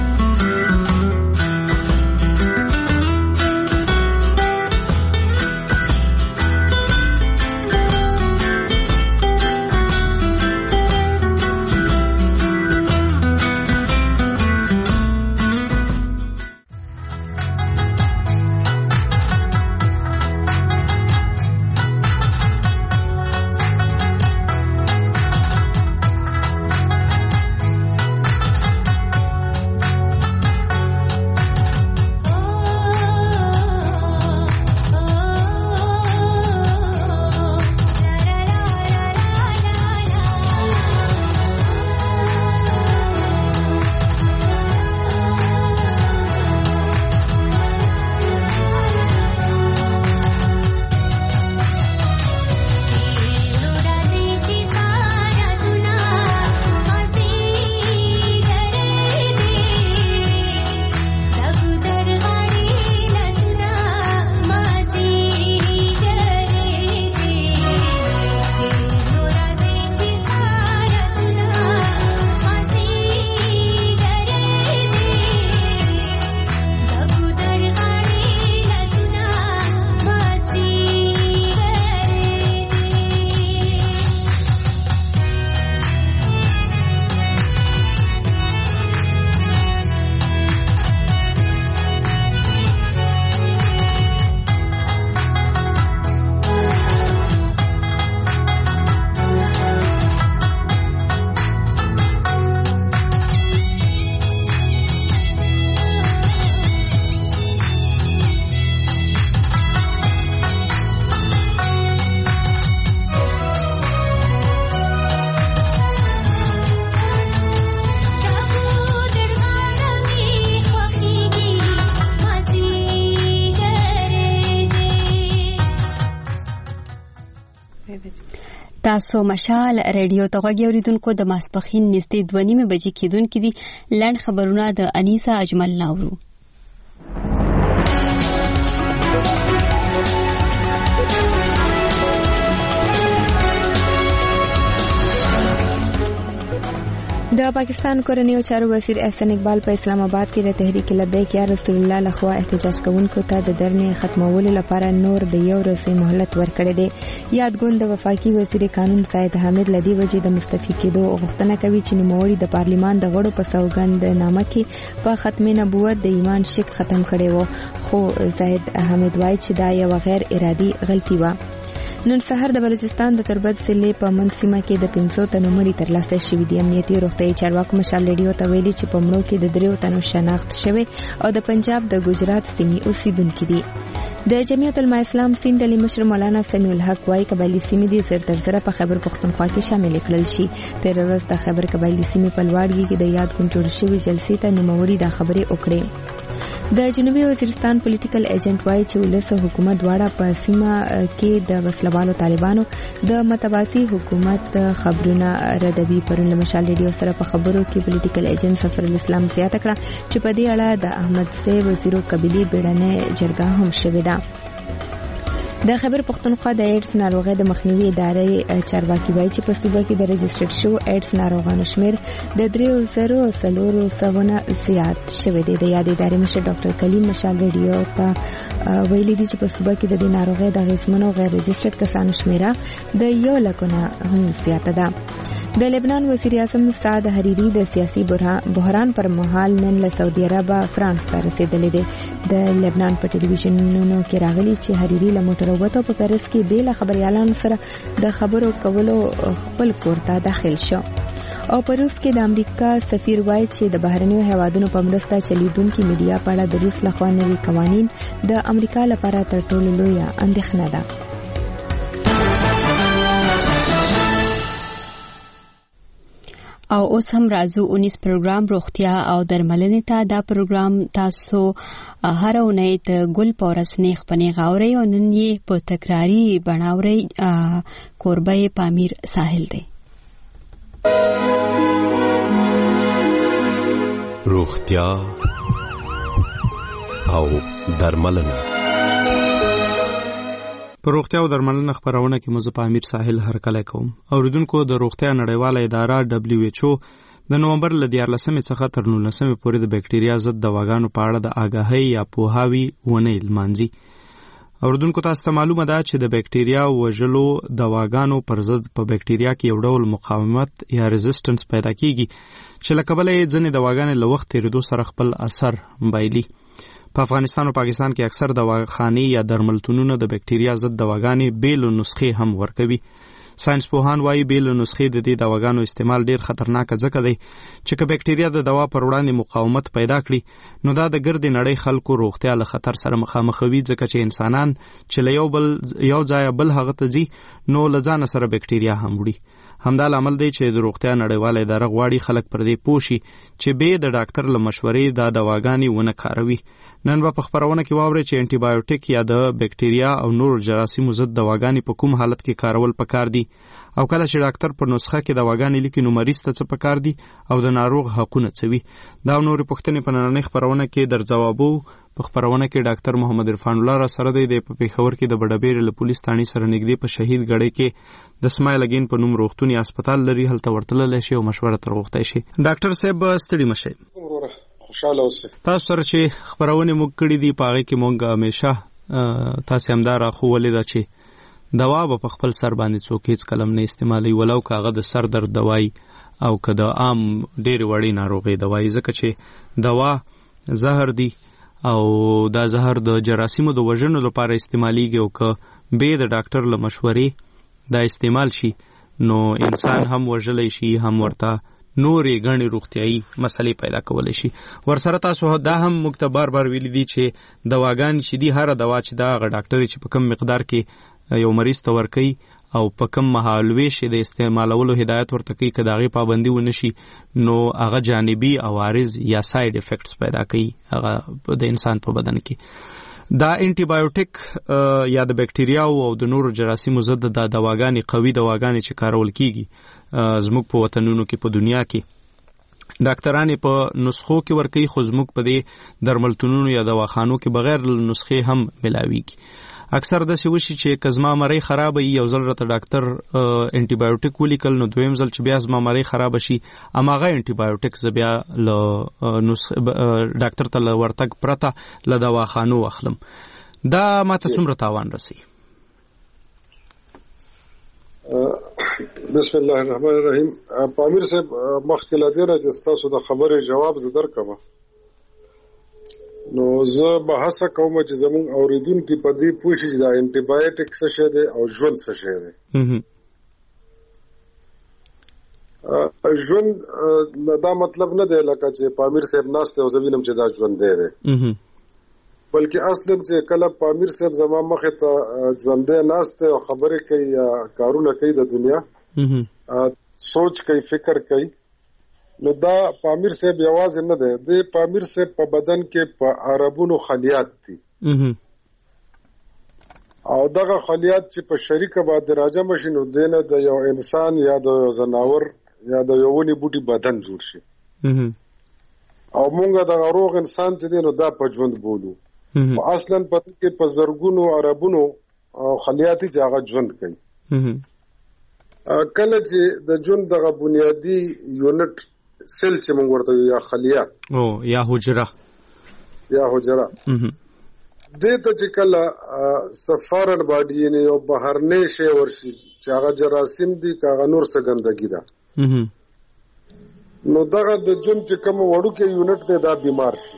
تاسو مشال ریډیو ته غوږی اوریدونکو د ماسپخین نږدې 2:30 بجې کېدونکې دي لنډ خبرونه د انیسا اجمل ناورو. د پاکستان کورنیو چارو وزیر احسن اقبال په اسلام آباد کې د تحریک لبیک یا رسول الله لخوا احتجاج کوونکو ته د درنې ختمولو لپاره نور د یو ورځې مهلت ورکړی دی. یادګون د وفاقي وزیر قانون سید حامد لدی وجې د مستعفي کېدو غوښتنه کوي چې نوموړي د پارلیمان د غړو په سوګند نامه کې په ختم نبوت د ایمان شک ختم کړی و، خو سید حامد وایي چې دا یو غیر ارادي غلطي و. نن سحر د بلوچستان د تربت ضلع په منځ سیمه کې د 500 تنو مړي ترلاسه شوي دي. امنیتي روغتیايي چارواکو مشال ریډیو ته ویلي چې په مړو کې د 3 تنو شناخت شوی او د پنجاب د ګجرات سیمې اوسیدونکي دي. د جمعیت العلماء اسلام سین ډلې مشر مولانا سمیع الحق وايي قبایلی سیمې د زر تر زره په خیبر پختونخوا کې شامل کړل شي. تیر ورځ د خیبر قبایلی سیمې په لوړګي کې د یاد ګوند جوړ شوی جلسې ته نوموړي دا خبرې وکړې. د جنوبي وزیرستان پولیټیکل ایجنټ وايي چې ولس حکومت دواړه په سیمه کې د وسلوالو طالبانو د متواسی حکومت خبرونه ردوي. پرون له مشال ریډیو سره په خبرو کې پولیټیکل ایجنټ سفر الاسلام زیاته کړه چې په دې اړه د احمد سي وزیرو قبيلي بیړنۍ جرګه هم شوې ده. د خیبر پختونخوا د ایډز ناروغۍ د مخنیوي ادارې چارواکي وایي چې په صوبه کې د رجسټرډ شو ایډز ناروغانو شمیر د 3,400 زیات شوی دی. د یاد ادارې مشر ډاکټر کلیم مشال ریډیو ته ویلي دي چې په صوبه کې د دې ناروغۍ د اغېزمنو غیر رجسټرډ کسانو شمیره د 1 لک نه هم زیاته ده. د لبنان وزیر اعظم سعد حریری د سیاسي بحران پر مهال نن له سعودي عرب فرانس ته رسیدلی دی. د لبنان په ټلویزیونونو کې راغلي چې حریری له موټر وته په پیرس کې بیل خبريالانو سره د خبرو کولو خپل کور ته داخل شو. او په روس کې د امریکا سفیر وایي چې د بهرنیو هیوادونو په مرسته چلیدونکو میډیا په اړه د روس لخوا نوي قوانین د امریکا لپاره تر ټولو لویه اندېښنه ده. او اوس هم راځو 19 پروګرام روغتیا او درملنې ته. دا پروګرام تاسو هر اونۍ د ګل پورس نه خپنه غاوري او نن یې په تکراری بناوري کوربه پامیر ساحل دی. روغتیا او درملنه. په روغتیا او درملنه خبرونه کې مزه په امیر ساحل هرکلی کوم. اوریدونکو د روغتیا نړیواله اداره WHO د نومبر ل 14 څخه تر 19 پورې د بکټریا ضد دواګانو په اړه د آگاهی یا پوهاوی ونه لمانځي. اوریدونکو تاسو ته معلومه ده چې د بکټریا وژلو دواګانو پر ضد په بکټریا کې یو ډول مقاومت یا ریزिस्टنس پیدا کیږي چې لکه بلې ځنې دواګانې له وخت تیریدو سره خپل اثر بایلي. په افغانستان او پاکستان کې اکثر دواخانې یا درملتونونه د بکټریا ضد دواګانې بیل نسخې هم ورکوي. ساينس پوهان وايي بیل نسخې د دې دواګانو استعمال ډیر خطرناک ځکه دی چې که بکټریا د دوا پر وړاندې مقاومت پیدا کړي نو دا د ګرد نړۍ خلکو روغتیا له خطر سره مخامخوي ځکه چې انسانان چې له یو ځای بل هغه ته ځي نو له ځان سره بکټریا هم وړي. همدا لامل دی چې د روغتیا نړیواله اداره غواړي خلک پر دې پوه شي چې به د ډاکټر له مشورې دا دواګانې ونه کاروي. نن په خبرونه کې واوري چې انټي بایوټیک یا د بکټریا او نور جراثیمو ضد دواګانې په کوم حالت کې کارول پکار دي او کله چې ډاکټر په نسخه کې دواګانې لیکي نو مریض ته څه پکار دي او د ناروغ حقونه څه وي. دا نور پوښتنې په نننۍ خبرونه کې در جوابو. په خبرونه کې ډاکټر محمد عرفان الله را سره دی په پیښور کې د بډابیر له پولیس ثاني سره نږدې په شهید غړې کې د اسماعیل اگین په نوم روغتونی هسپتال لري هلته ورتلل شي او مشوره تر وخته شي. ډاکټر صاحب ستړي مشه. خوشاله اوسه. تاسو سره چې خبرونه موږ کړې دي پاره کې موږ همیشه تاسو همدار خو ولید چې دوا په خپل سر باندې څوک هیڅ کلم نه استعمالي ولو کاغه د سر درد دوايي او که د عام ډېر وړي ناروغي دوايي ځکه چې دوا زهر دی او دا زهر د جراثیمو د وژنو لپاره استعماليږي او که به د ډاکټر له مشورې دا استعمال شي نو انسان هم وژلای شي هم ورته نورې غني روغتيایي مسلې پیدا کولای شي. ورسره تاسو دا هم مکتبار بار ویل دي چې دواګان چې دي هر دوا چې دا غ ډاکټر چې په کم مقدار کې یو مریض ته ورکي او په کم مهالوي شي د استعمالولو هدایت ورته کوي که داغه پابندي ونشي نو هغه جانبي عوارض یا ساید افیکټس پیدا کوي هغه د انسان په بدن کې. دا انټي بایوټیک یا د بکټریا او د نورو جراثیمو ضد د دواګانې قوي دواګانې چې کارول کیږي زموږ په وطنونو کې په دنیا کې ډاکټرانې په نسخو کې ورکوي خو زموږ په دې درملتونونو یا دواخانو کې بغیر نسخې هم ملاويږي. اکثر د څه وشي چې کزما مری خراب وي یو ځل راته ډاکټر انټي بایوټیک ولیکل نو دویم ځل چې بیا زما مری خراب شي اماغه انټي بایوټیک ز بیا ل ډاکټر ته ورتګ پرته ل دواخانو واخلم دا ماته څومره تاوان رسي؟ بسم الله الرحمن الرحیم. پامیر صاحب مخکې لا دې راځي تاسو د خبرې جواب زدر کوم نو زه به هڅه کوم چې زموږ اوریدونکو په دې پوه شي چې دا انټي بایوټیک څه شی دی او ژوند څه شی دی. ژوند دا مطلب نه دی لکه چې پامیر صاحب ناست او زوینم چې دا ژوند دی بلکې اصلا چې کله پامیر صاحب زما مخه ته ژوندې ناست او خبرې کوي یا کارونه کوي د دنیا سوچ کوي فکر کوي نو دا پامیر صاحب یوازې نه دی د پامیر صاحب په بدن کې په عربونو خلیات دي او دغه خلیات چې په شریکه باندې راجم شي نو دینه د یو انسان یا د زناور یا د یو ونی بوټي بدن جوړ شي او مونږ د روغ انسان چې دی نو دا په ژوند بولو اصلا پته کې په زرګونو عربونو خلیاتي جاغه ژوند کوي کله چې د ژوند دغه بنیادی یونټ سیل چې موږ ورته یا خلیه او یا حجره دته چې کله سفارن باډي نه یو بهرنه شی ورشي چې هغه جراثیم دي کاغه نور څه ګندګي ده نو دغه د ژوند چې کوم وړو کې یونټ ته دا بیمار شي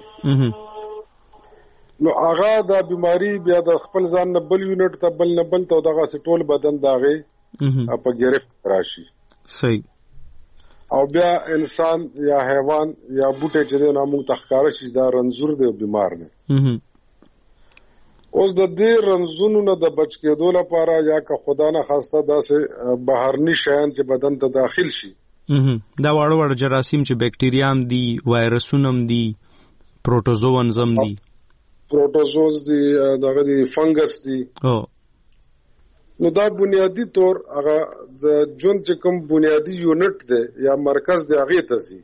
نو هغه دا بیماری بیا د خپل ځان نه بل یونټ ته بل نه بل ته دغه ټول بدن داغه په گرفت راشي صحیح او بیا انسان یا حیوان یا بوټي چې د نامو تخکار شي دا رنځور دی بیمار دی اوس د دې رنځونو نه د بچ کېدو لپاره یا که خدا نه خواسته داسې بهرني شیان چې بدن ته داخل شي دا وړ جراثیم چې بکټیریا هم دي وایرسونه هم دي پروټوزوونز هم دي پروټوزوز دي دغه دي فنګس دي نو دا بنیادی طور هغه د ژوند چې کوم بنیادی یونټ دی یا مرکز دی هغه ته سي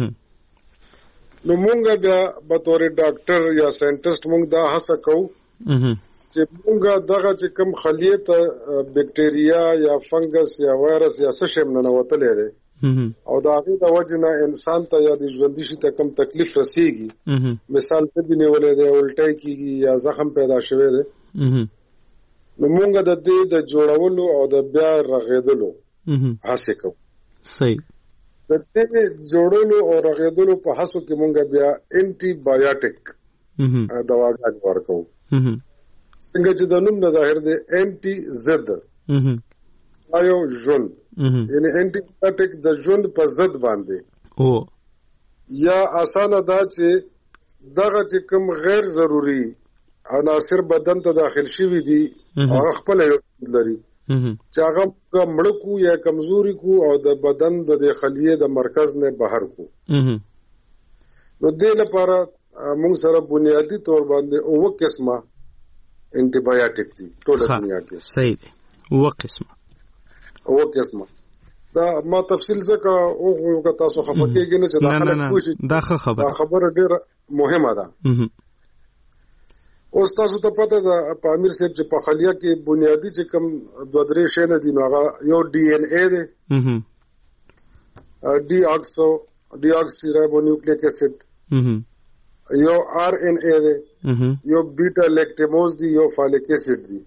نو مونږ بیا به تور ډاکټر یا ساينټیسټ مونږ دا هڅه کوو چې مونږ دغه چې کوم خلیه ته بکټیریا یا فنګس یا وایرس یا څه شی نه وتلې دی او دا هغه د وجه نه انسان ته یا د ژوندۍ شي ته کوم تکلیف رسیږي مثال ته دی نیولې دی الټای کیږي یا زخم پیدا شوی دی نو مونږ د دې د جوړولو او د بیا رغېدلو هڅه کوو صحیح د دې جوړولو او رغېدلو په هڅو کې مونږ بیا انټي بایوټیک دواګان ورکو څنګه چې د نوم نه ظاهر دی انټي ضد ایو ژوند یعنی انټي بایوټیک د ژوند په ضد باندې او یا اسانه دا چې دغه چې کوم غیر ضروری عناصر بدن ته داخل شوی دي هغه خپل لري چې هغه مړکو یا کمزوري کو او د بدن د خلیه د مرکز نه بهر کو نو دې لپاره موږ سره بنیادی طور باندې او قسمه انټي بایوټیک دي ټول دنیا کې صحیح دي او قسمه دا ما تفصیل ځکه او تاسو خفقېږئ نه چې دا خلک کوشي دا خبره ډېره مهمه ده اوس تاسو ته پته ده پامیر صاحب چې په خلیه کې بنیادی چې کوم دوه درې شی نه دي نو هغه یو ډي ان اے دی ډي اکسي رایبونیوکلیک اسید یو آر ان اے دی یو بیٹا لیکټیموز دی یو فالیک اسید دی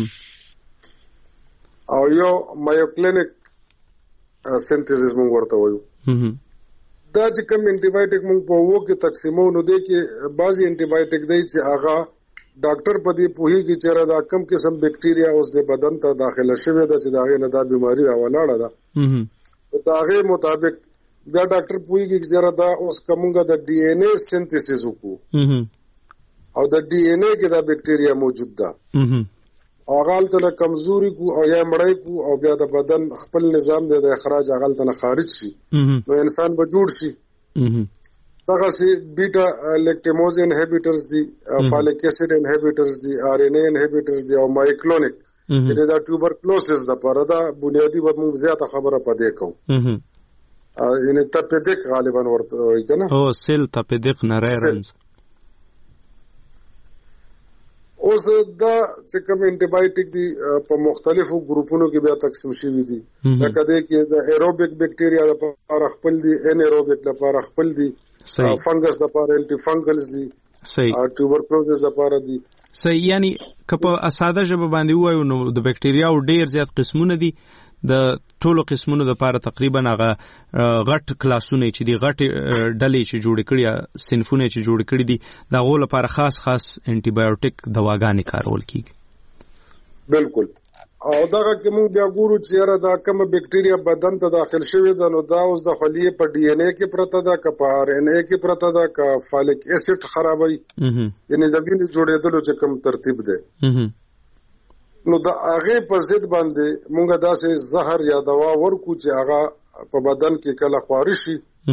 او یو مایوکلینیک سنتھیسس موږ ورته وایو دا چې کوم انټي بایوټیک موږ په وو کې تقسیمو نو دی کې بعضي انټي بایوټیک دی چې هغه ډاکټر په دې پوهیږي چې دا کم قسم بکټیریا اوس د بدن ته داخله شوی ده چې داغه نه دا بیماری راولاړه ده داغه مطابق دا ډاکټر پوهیږي چې دا اوس کومګه د ډي ان اے سنتھیسس وکړو او د ډي ان اے کې دا بکټیریا موجود ده اغال ته کمزوري کو او یا مړای کو او بیا د بدن خپل نظام د اخراج اغال ته خارج شي نو انسان به جوړ شي دغه سي بیٹا لیکټیموز انهبیټرز دي فالیک اسید انهبیټرز دي آر ان اے انهبیټرز دي او مایکلونیک دا ټوبرکلوسس د پاره دا بنیادی و موږ زیاته خبره پدې کوو یعنی تپیدک غالبا ورته وایي کنه او سیل تپیدک نری رنز اوس دا چې کوم انټي بایوټیک دي په مختلفو ګروپونو کې بیا تقسیم شوي دي. لکه دې کې د ایروبیک بیکټیریا لپاره خپل دي، ان ایروبیک لپاره خپل دي، فنګس لپاره انټي فنګلز دي، او ټیوبرکلوزز لپاره دي. صحیح. یعنی که په ساده ژبه باندې ووایو نو د بیکټیریاو ډیر زیات قسمونه دي. د ټولو قسمونو د لپاره تقریبا هغه غټ کلاسونه چې دي، غټ ډلې چې جوړ کړي، صنفونه چې جوړ کړي دي، د هغو لپاره خاص انټي بایوټیک دواګانې کارول کیږي. بالکل. او دغه کې موږ بیا ګورو چې یاره دا کومه بیکټیریا بدن ته داخل شوې ده، نو دا اوس د خلیې په ډي ان اے کې پرته ده، که په آر ان اے کې پرته ده، که فالیک اسید خرابوي، یعنی د وینې جوړېدلو چې کوم ترتیب دی، نو د هغې په ضد باندې مونږ داسې زهر یا دوا ورکو چې هغه په بدن کې کله خواري شي،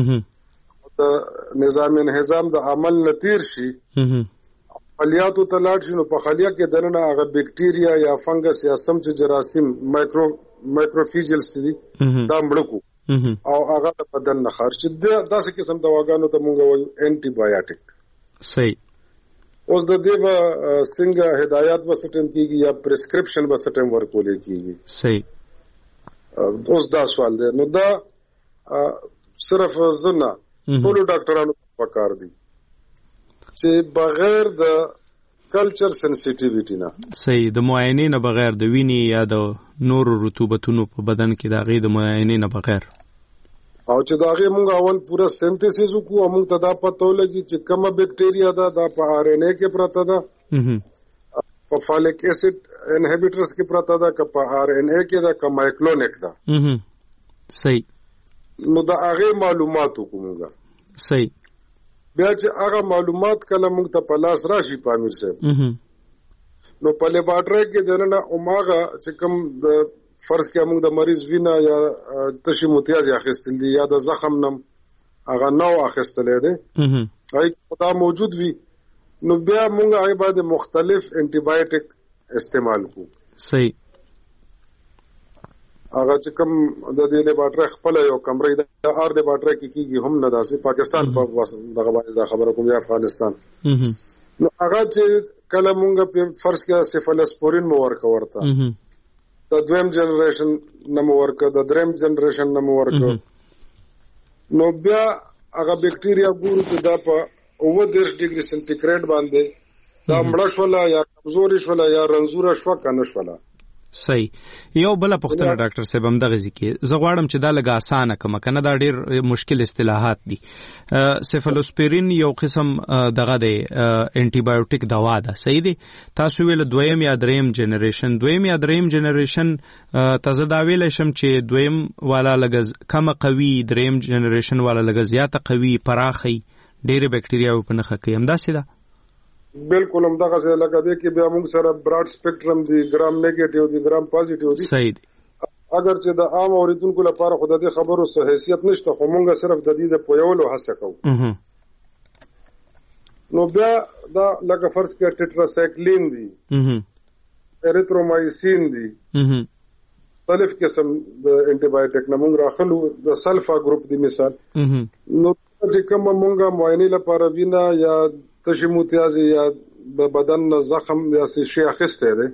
د نظام انهضام د عمل نه تیر شي، خلیاتو ته لاړ شي، نو په خلیه کې دننه هغه بیکټیریا یا فنګس یا سم چې جراثیم مایکروفیجلز دي دا مړه کو او هغه د بدن نه خارج. داسې قسم دواګانو ته مونږ وایو انټي بایوټیک. صحیح. اوس د دې به څنګه هدایات به سټم کیږي یا پرسکرپشن به سټم ورکول کیږي؟ صحیح. اوس دا سوال دی. نو دا صرف زنه ټول ډاکټرانو پکار دي چې بغیر د کلچر سنسټیویټی نه، صحیح، د معاینې نه بغیر، د وینې یا د نورو رطوبتونو په بدن کې د هغې د معاینې نه بغیر، او چې دا هغه مونږ اول پورا سنتھسس وکړو، موږ ته دا پته ولګي چې کومه بیکټیریا ده دا په آر ان اے کې پرته ده، په فالیک اسید انهبیټرز کې پرته ده، که په آر ان اے کې ده، که مایکلونیک ده. صحیح. نو دا هغه معلومات وکړو. صحیح. بیا چې هغه معلومات کله موږ ته په لاس راشي پامیر صاحب، نو په لیبارټری کې دننه اوماغه چې کوم د فرض کې موږ د مریض وینا یا تشی متیاز اخیستل دي یا د زخم نم هغه نو اخیستلې ده، هغه دا موجود وي، نو بیا موږ هغه باندې مختلف انټي بایوټیک استعمال کوو. صحیح. هغه چې کوم د دې لیبارټری خپل یو کمرې د آر لیبارټری کې کیږي، هم نه داسې پاکستان په دغه باندې دا خبره کوم یا افغانستان، نو هغه چې کله موږ په فرض کې سیفالوسپورین مو ورکو ورته، د دویم جنریشن نمو ورکه، د دریم جنریشن نمو ورکه، نو بیا هغه بیکټیریا ګورو چې دا په 30 ډیګري سنټیګریډ باندې دا مړه شوله یا کمزوري شوله یا رنځوره شوه که نه شوله. صحیح. یو بله پوښتنه ډاکټر صاحب همدغسې کې زه غواړم چې دا لږ اسانه کړم، که نه دا ډېر مشکل اصطلاحات دي. سیفالوسپرین یو قسم دغه دی انټي بایوټیک دوا ده، صحیح دی. تاسو ویل دویم یا دریم جنریشن، دویم یا دریم جنریشن ته زه دا ویلی شم چې دویم والا لږ کمه قوي، دریم جنریشن والا لږ زیاته قوي، پراخی، ډېرې بیکټریاوې په نښه کوي، همداسې ده؟ بالکل همدغه څه لکه دې کې بیا موږ سره براډ سپیکټرم دی، ګرام نیگیټیو دی، ګرام پازیټیو دی. صحیح دی. اگر چې د عام اوریدونکو لپاره خو د دې خبرو څه حیثیت نشته، خو موږ صرف د دې د پویولو هڅه کوو. نو بیا دا لکه فرض کې ټیټراسایکلین دی، اریترومایسین دی، مختلف قسم د انټي بایوټیک نه موږ راخلو، د سلفا ګروپ دی مثال. نو چې کوم موږ معاینې لپاره وینا یا تشی متیازی یا بدن زخم یا شی اخیسته ده،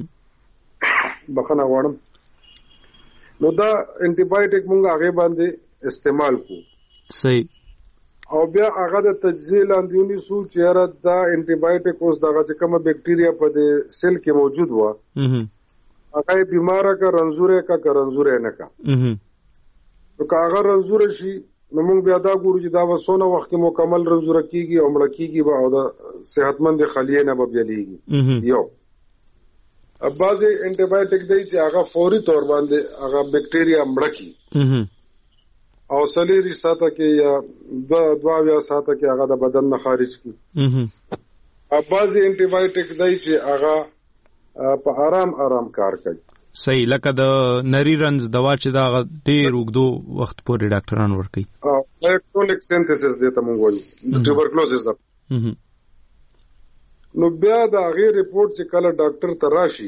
بخنه غواړم، نو دا انټي بایوټیک مونږ هغه باندې استعمال کو. صحیح. او بیا هغه د تجزیه لاندې ونیسو چې دا انټي بایوټیک اوس دغه چې کومه بیکټیریا په دې سیل کې موجود و، هغه بیماره کا رنځوره کا رنځوره نه کا، نو که هغه رنځوره شي نو موږ بیا دا ګورو چې دا وسونه وخت کې مکمل رنځوره کیږي او مړه کیږي به، او د صحتمند خلیې نه به بیلیږي. یو بعضې انټي بایوټیک دی چې هغه فوري طور باندې هغه بیکټیریا مړه کي، او 40 ساعته کې یا 22 ساعته کې هغه د بدن نه خارج کی. بعضې انټي بایوټیک دی چې هغه په آرام کار کوي. صحیح. لکه د نری رنځ دوا چې دا ډېر اوږدو وخت پورې ډاکټران ورکوي. الکترونیک سنتھسس دی ته مونږ وایو، د ټیوبرکلوزز ده. نو بیا د هغې ریپورټ چې کله ډاکټر ته راشي،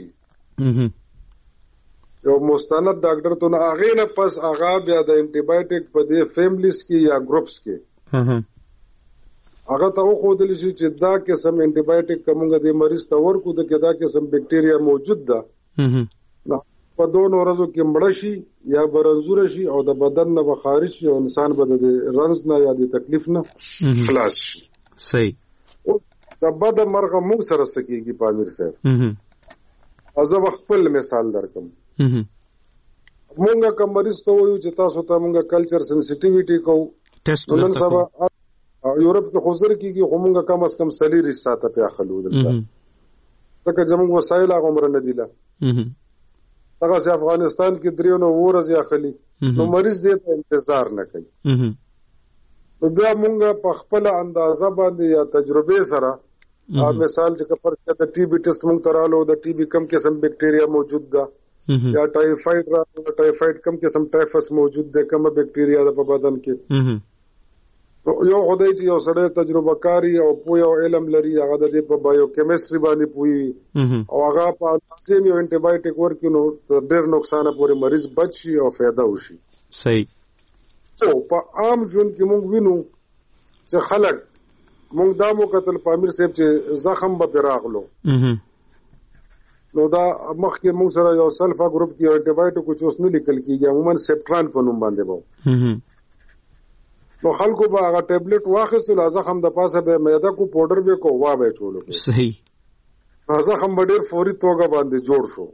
یو مستند ډاکټر ته، نو هغې نه پس هغه بیا د انټي بایوټیک په دې فیملیز کې یا ګروپس کې هغه ته وښودل شي چې دا قسم انټي بایوټیک کومه د مریض ته ورکو د کې دا قسم بکټیریا موجود ده په 2 ورځو کې مړ شي یا برنزور شي او د بدن نه خارج شي او انسان به د رنز نه یا د تکلیف نه خلاص شي. صحیح. دا بد مرغه موږ سره سکیږي پامیر صاحب. زه خپل مثال درکم. مونږه کوم مریض ته وایو چې تاسو ته مونږه کلچر سنسټیویټي کو ټیسټ نن سبا یورپ کې خو زر کېږي خو مونږه کم از کم 40 ساعته په اخلو دلته ځکه زموږ وسایل هغه عمر نه دی لا هغه افغانستان کې 3 ورځې اخلي نو مریض دې ته انتظار نه کوي. نو بیا مونږه په خپل اندازه باندې یا تجربه سره مثال چې کفر چې د ټي بي ټیسټ مونږ ترالو د ټي بي کم قسم بکټیریا موجود ده یا ټایفاید کم قسم ټایفس موجود ده کومه بکټیریا ده په بدن کې. یو خدای چې یو سړی تجربه کاری او پوهه او علم لري هغه د په بایو کیمستري باندې پوي او هغه په اندازې یو انټي بایوټیک ورکړي نو ډېر نقصان پورې مریض بچ شي او فایده وشي. صحیح. او په عام ژوند کې موږ وینو چې خلک موږ دا مو قتل پامیر صاحب چې زخم به راغلو نو دا مخکې موږ سره یو سلفا ګروپ کې انټي بایوټیک چې اوس نه لیکل کیږي عموما سپټران په نوم باندې وو نو خلکو به هغه ټابلیټ واخیستل زخم د پاسه به معده کو پاوډر به کو وا به چولو. صحیح. زخم به ډېر فوري توګه باندې جوړ شو.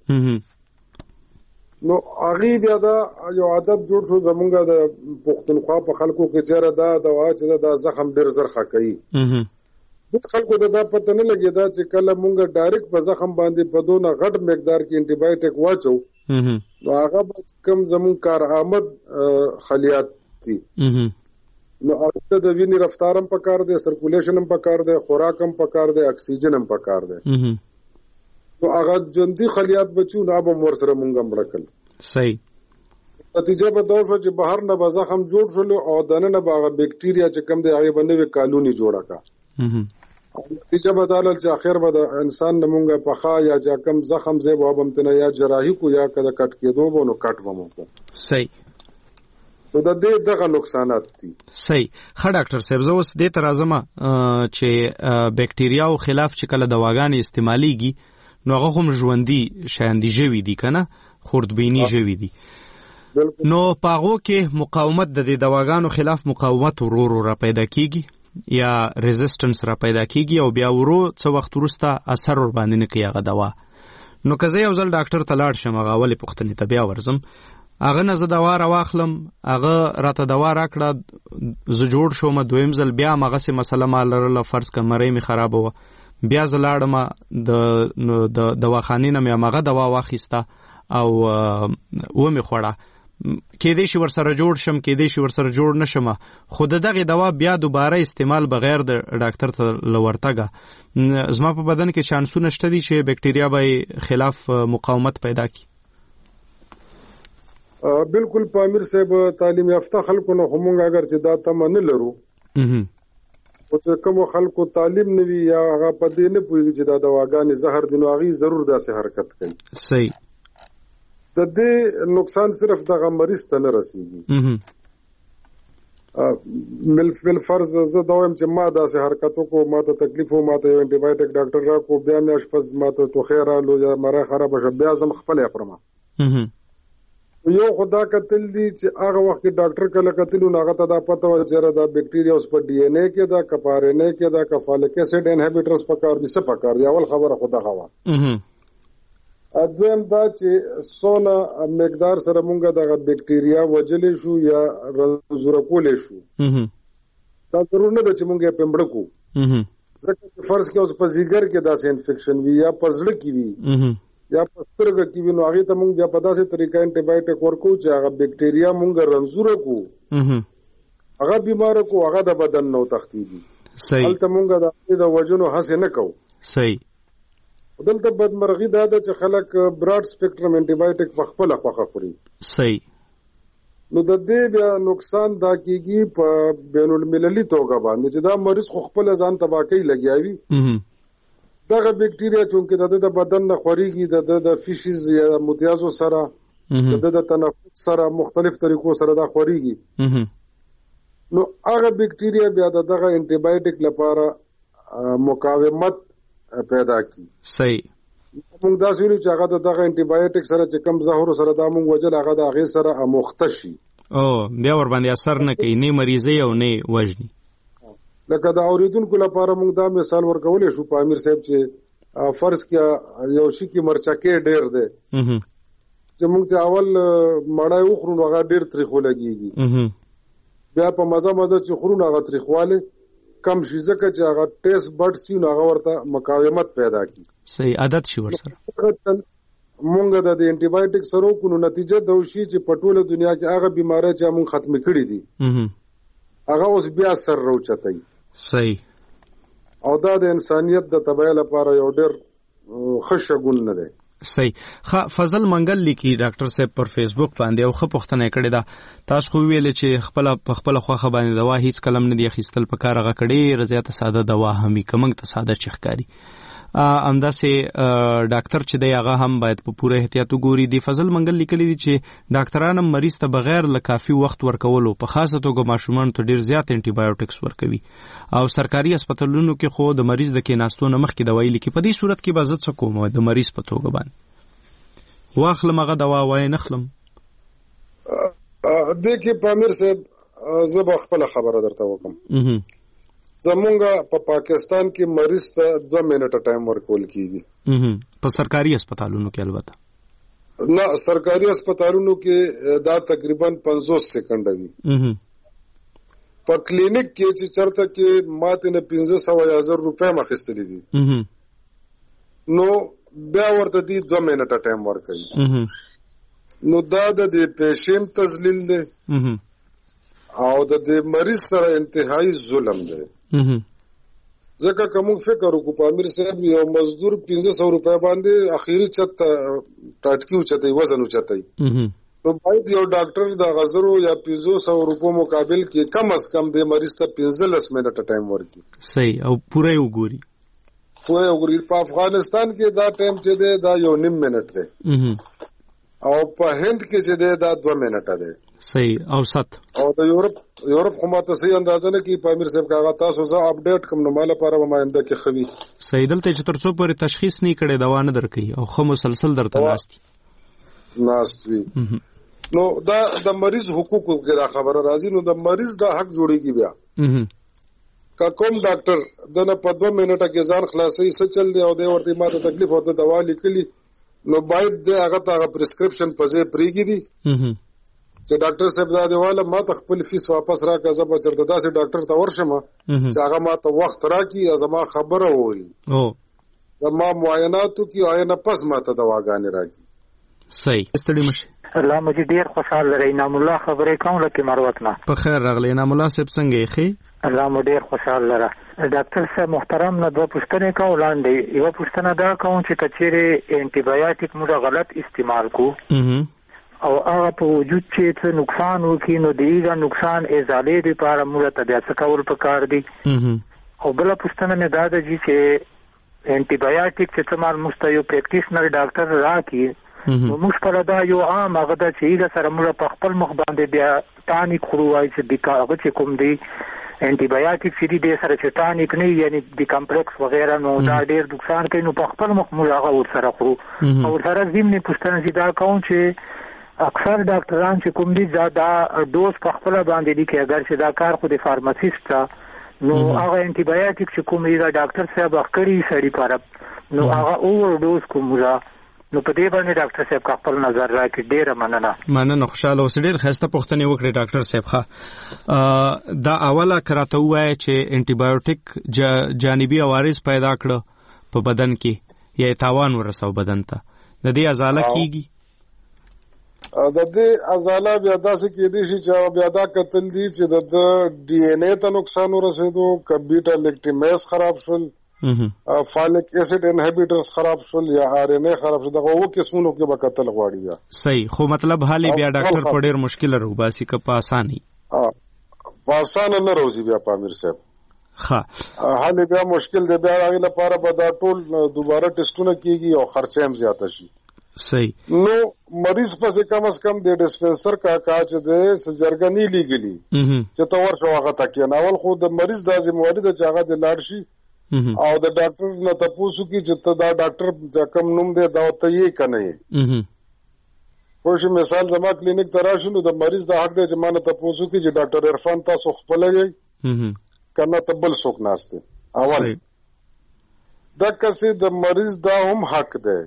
نو هغه بیا دا یو عادت جوړ شو زمونږه د پښتونخوا په خلکو کې چیرې دا دوا چې دا زخم ډېر زر ښه کوي. د خلکو دا پته نه لګي دا چې کله مونږه ډایرکټ په زخم باندې په دونه غټ مقدار کې انټي بایوټیک واچو نو هغه کم زمون کار آمد خلیات دي. نو هغه د وینې رفتار هم پکار دی سرکولیشن هم پکار دی خوراک هم پکار دی اکسیجن هم پکار دی. نو هغه جندي خلیات بچو نه به مور سره مونږ هم ورکل. صحیح. نتیجه به دا شو چې بهر نه به زخم جوړ شول او دنه به هغه بکټیریا چې کم دی هغه باندې کالونی جوړه کا. نتیجه به دا چې اخر به د انسان نمونږه پخا یا چې کم زخم زیب او بمتنه یا جراحي کو یا کده کټ کېدو به نو کټ ومو. صحیح. نو د دې دغه نقصانات دي. صحیح. ښه ډاکټر صاحب زه اوس دې ته راځم چې بکټیریاو خلاف چې کله دواګانې استعمالیږي نو هغه هم ژوندي شیان دي ژوي دي که نه خوردبیني ژوي دي نو په هغو کې مقاومت د دې دواګانو خلاف مقاومت ورو ورو را پیدا کېږي یا ریزسټنس را پیدا کېږي او بیا ورو څه وخت وروسته اثر ورباندې نه کوي هغه دوا. نو که زه یو ځل ډاکټر ته لاړ شم هغه اولې پوښتنې ته بیا ورځم هغه نه زه دوا راواخلم هغه راته دوا راکړه زه جوړ شوم دویم ځل بیا همغسې مسله ما لرله فرض کړه مرۍ مې خرابه وه بیا زه لاړم د دواخانې نه مې همغه دوا واخیسته او ومې خوړه کېدای شي ورسره جوړ شم کېدای شي ورسره جوړ نه شم خو د دغې دوا بیا دوباره استعمال بغیر د ډاکټر ته له ورتګه زما په بدن کې چانسونه شته دي چې بکټیریا به خلاف مقاومت پیدا کړي. بالکل پامیر صاحب تعلیم یافته خلکو نه همونږ اگر چې دا تمه نه لرو او چې کوم خلکو تعلیم نه وي یا هغه په دې نه پوهېږي چې دا دواګانې زهر دي نو هغې ضرور داسې حرکت کوي. صحیح. د دې نقصان صرف دغه مریض ته نه رسېږي. بالفرض زه دا وایم چې ما داسې حرکت وکړو ما ته تکلیف و ما ته یو انټي بایوټیک ډاکټر راکړو بیا مې اشپز ما ته ټوخی رالو یا مری خرابه شوه بیا زه خپله یې خورم. یو خدا کتل دي چې هغه وخت کې ډاکټر کله کتلو نو هغه ته دا پته وه چې دا بکټیریا اوس په ډي ان اے کې ده که په آر ان اے کې ده که فالک اسید انهبیټرز پکار دي څه پکار دي اول خبره خو دغه وه. دویم دا چې څونه مقدار سره مونږ دغه بکټیریا وجلی شو یا رنځوره کولی شو دا ضرور نه ده چې مونږ یې پمبړه کړو ځکه چې فرض کې اوس په ځیګر کې داسې انفیکشن وي یا په زړه کې وي یا په سترګه کې وي نو هغې ته مونږ بیا په داسې طریقه انټي بایوټیک ورکوو چې هغه بکټیریا مونږ رنځوره کړو هغه بیماره کړو هغه د بدن نه وتښتېږي. هلته مونږ د هغې د وژنو هڅې نه کوو. صحیح. دلته بدمرغي دا ده چې خلک براډ سپیکټرم انټي بایوټیک په خپله خوښه خوري. صحیح. نو د دې بیا نقصان دا کېږي په بین المللي توګه باندې چې دا مریض خو خپله ځان تباکۍ لګیاوي دغه بکټیریا چونکې د بدن نه خورېږي د فیشز یا متیازو سره د تنفس سره مختلف طریقو سره دا خورېږي نو هغه بکټیریا بیا دغه انټي بایوټیک لپاره مقاومت پیدا کی. صحیح. موږ دا ویلو چې هغه دغه انټي بایوټیک سره چې کم زهر سره دا موږ وجل هغه د هغه سره اموخته شي بیا ور باندې اثر نه کوي، نه مریضي او نه وژني. لکه د اوریدونکو لپاره موږ دا مثال ورکولې شو په امیر صاحب چې فرض کې یو شي کې مرچکې ډېر دی چې موږ ته اول مړای وخورو هغه ډېر تریخو لګيږي، بیا په مزه چې خورو هغه تریخواله کم شي ځکه چې هغه ټیسټ بډ سي نو هغه ورته مقاومت پیدا کی. صحیح عادت شي ورسره. مونږ د انټي بایوټیک سره کو نتیجه دا وشي چې په ټوله دنیا کې هغه بیماری چې مونږ ختم کړي دي هغه اوس بیا سر راوچتای. صحیح. او دا د انسانيت د تبعیه لپاره یو ډېر خشګون نه دی. صحیح. فضل منګل لیکي ډاکټر صاحب پر فیسبوک باندې او خپوښتنه کړې ده، تاسو خو ویل چې خپل خوخه باندې دوا هیڅ کلم نه دی اخیستل، په کار هغه کړي رضایت ساده دوا همي کومنګ ته ساده چخکاری. همداسې ډاکټر چې دی هغه هم باید په پوره احتیاط وګوري. دی فضل منګل لیکلی دي چې ډاکټران هم مریض ته بغیر له کافي وخت ورکولو په خاصه توګه ماشومان ته ډیر زیات انټي بایوټکس ورکوي او سرکاري هسپتالونو کې خو د مریض د کېناستو نه مخکې دوايي لیکي. په دې صورت کې به زه څه کوم د مریض په توګه باندې واخلم هغه دوا وای نخلم؟ دې کې پامیر صاحب زه به خپل خبره درته وکم. زمونږه په پاکستان کې مریض ته 2 منټه ټایم ورکول کیږي په سرکاري هسپتالونو کې. البته نه سرکاري هسپتالونو کې دا تقریبا 50 سکند وي. په کلینیک کې چې چرته کې ماته نه 1500 روپے مخستلې دي نو بیا ورته دی 2 منټه ټایم ورکوي. نو دا د پیشنټ تذلیل دی او د مریض سره انتهایی ظلم دی. ځکه کوم فکر وکړو په امیر صاحب یو مزدور 1500 روپے باندې اخیری چت ټاټکی اوچتای وزن اوچتای نو باید یو ډاکټر د غزرو یا 500 روپو مقابل کې کم از کم د مریض ته 15 منټه ټایم ورکړي. صحیح. او پوره وګوري په افغانستان کې دا ټایم چې دی دا یو نیم منټ دی او په هند کې چې دی دا 2 منټه دی. صحیح. او ست او د یورپ خو ماته صحیح اندازه نه کی پامیر صاحب کاغه تاسو زه اپډیټ کوم نو مال لپاره ماینده کې خوي. صحیح. دلته چې ترڅو پورې تشخیص نه کړي دوا نه درکې او خو مسلسل درته ناستي نو دا د مریض حقوقو کې دا خبره راځي نو د مریض دا حق جوړيږي بیا کا کوم ډاکټر دنه په 2 منټه کې ځان خلاصي څه چل دی او د ورته ماته تکلیف او د دوا لیکلي نو باید د هغه ته پرسکرپشن پځې پریږي دي چې ډاکټر صاحب دا دیواله ما ته خپل فیس واپس راکړه زه به چرته داسې ډاکټر ته ورشم چې هغه ما ته وخت راکړي او زما خبره ووري ما معایناتو کې آینه پس ما ته دواګانې راکړي. صحیح. استړی مشه. الله مجي ډیر خوشاله لري. انعام الله خبرې کوم لکه مروت نه. په خیر راغلی. انعام الله صاحب څنګه یې خې؟ الله مو ډیر خوشاله لره. ډاکټر صاحب محترم نه دوه پوښتنې کوم لاندې یو پوښتنه دا کوم چې کچېره انټي بایوټیک موږ غلط استعمال کو او هغه په وجود چې څه نقصان وکړي نو دیګه نقصان ازالې لپاره موږ ته بیا څه کول پکار دي. او بل پوښتنه مې دا ده چې انټي بایوټیک چې تمام مستیو پریکټیشنر ډاکټر راکړي نو موږ په دا یو عام هغه د چې سره موږ په خپل مخ باندې بیا ټانیک خورو وای چې د هغه چې کوم دی انټي بایوټیک چې د سره چې ټانیک نه یعنی د کمپلیکس وغیرہ نو دا ډیر نقصان کوي نو په خپل مخ موږ هغه ور سره خورو. او سره ضمن پوښتنه چې دا کوم چې اکثر ډاکټران چې کوم دي زیاده ډوز په خپل باندې لیکي اگر چې دا کار خو د فارماسیست نو هغه انټي بایوټیک چې کوم دی دا ډاکټر صاحب اخکړي سړي پاره نو هغه اوور ډوز کومه نو په دې باندې ډاکټر صاحب خپل نظر راکړي. ډیره مننه خوشاله اوسئ. ډیر خسته پوښتنه وکړه ډاکټر صاحب. دا اوله کراته وای چې انټي بایوټیک جانبي عوارض پیدا کړه په بدن کې یا تاوان ورساو بدن ته د دې ازاله کیږي. د دې ازاله بیا داسې کېدی شي چې بیا دا کتل دي چې د ډي ان اے ته نقصان ورسېدو کمپیوټر لیکټیمیز خراب شول فالک ایسید انهبیټرز خراب شول یا آر ان اے خراب شول دغه وو قسمونو کې به قتل غواړي بیا. صحیح. خو مطلب حالي بیا ډاکټر په ډیر مشکل راوباسي که په اساني په اسانه نه روزي بیا پامیر صاحب. ها حالي بیا مشکل دی بیا هغه لپاره به دا ټول دوباره ټیسټونه کیږي او خرچه هم زیاته شي. صحیح نو مریض پسې کم از کم د ډسپنسر کا چې د سجرګنی لیګلی چې تور شو هغه تکي ناول خو د مریض د ذمہواری د چاغه د لاړ شي او د ډاکټر نه تاسو کی چې ته دا ډاکټر کم نوم دی دا ته یې کنه خو مثال زما کلینیک تراشو نو د مریض د حق د جمانه تاسو کی چې ډاکټر عرفان تاسو خپل یې کنه تبل څوک ناشته اول دا کسي د مریض دا هم حق دی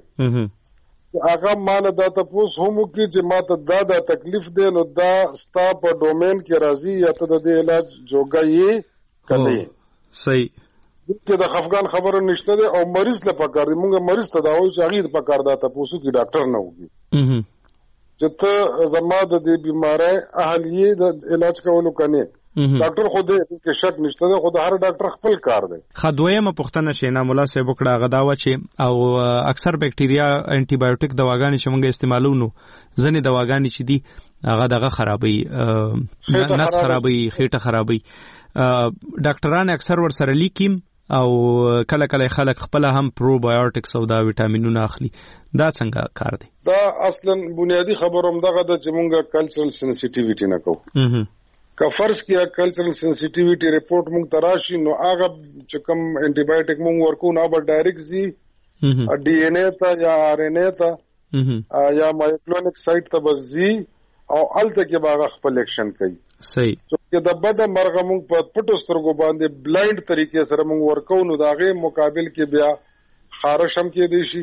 هغه مال دا تاسو هم کی چې ماته دا تکلیف دی نو دا ستا په ډومین کې راځي یا ته د علاج جوګي کړي صحیح چې د افغان خبره نشته ده او مریض له پکار دی موږ مریض ته دا وایو چې هغه د پکار دا تاسو کی ډاکټر نه وږي چې ته زما د دې بیماری اهلیه د علاج کولو کنه ډاکټر خو دې کې شک نشته ده خو د هر ډاکټر خپل کار دی خدویمه پښتنه شینا مولا صاحب وکړه غداوه چې او اکثر بکټیریا انټي بایوټیک دواګانې چې موږ استعمالو نو ځنې دواګانې چې دي هغه دغه خرابوي نس خرابوي خېټه خرابوي ډاکټران اکثر ور سره لیکیم او کله کله خلک خپل هم پروبایوټکس او دا وټامینونه اخلي دا څنګه کار دی دا اصلا بنیادی خبروم دغه د چې مونږه کلچرل سنسټیویټی نه کوو که فرض کیا کلچرل سنسټیویټی ریپورت مونږ تراشي نو هغه چې کوم انټي بایوټیک مونږ ورکو نو به ډایرکټ زی ډي ان اے ته یا ار ان اے ته یا مایوکلونیک سایت ته بزي او الته کې باغ خپل اکشن کوي صحیح چې د بده مرغه مونږ په پټو سترګو باندې بلایند طریقې سره مونږ ورکو نو داغه مقابل کې بیا خارش هم کې دی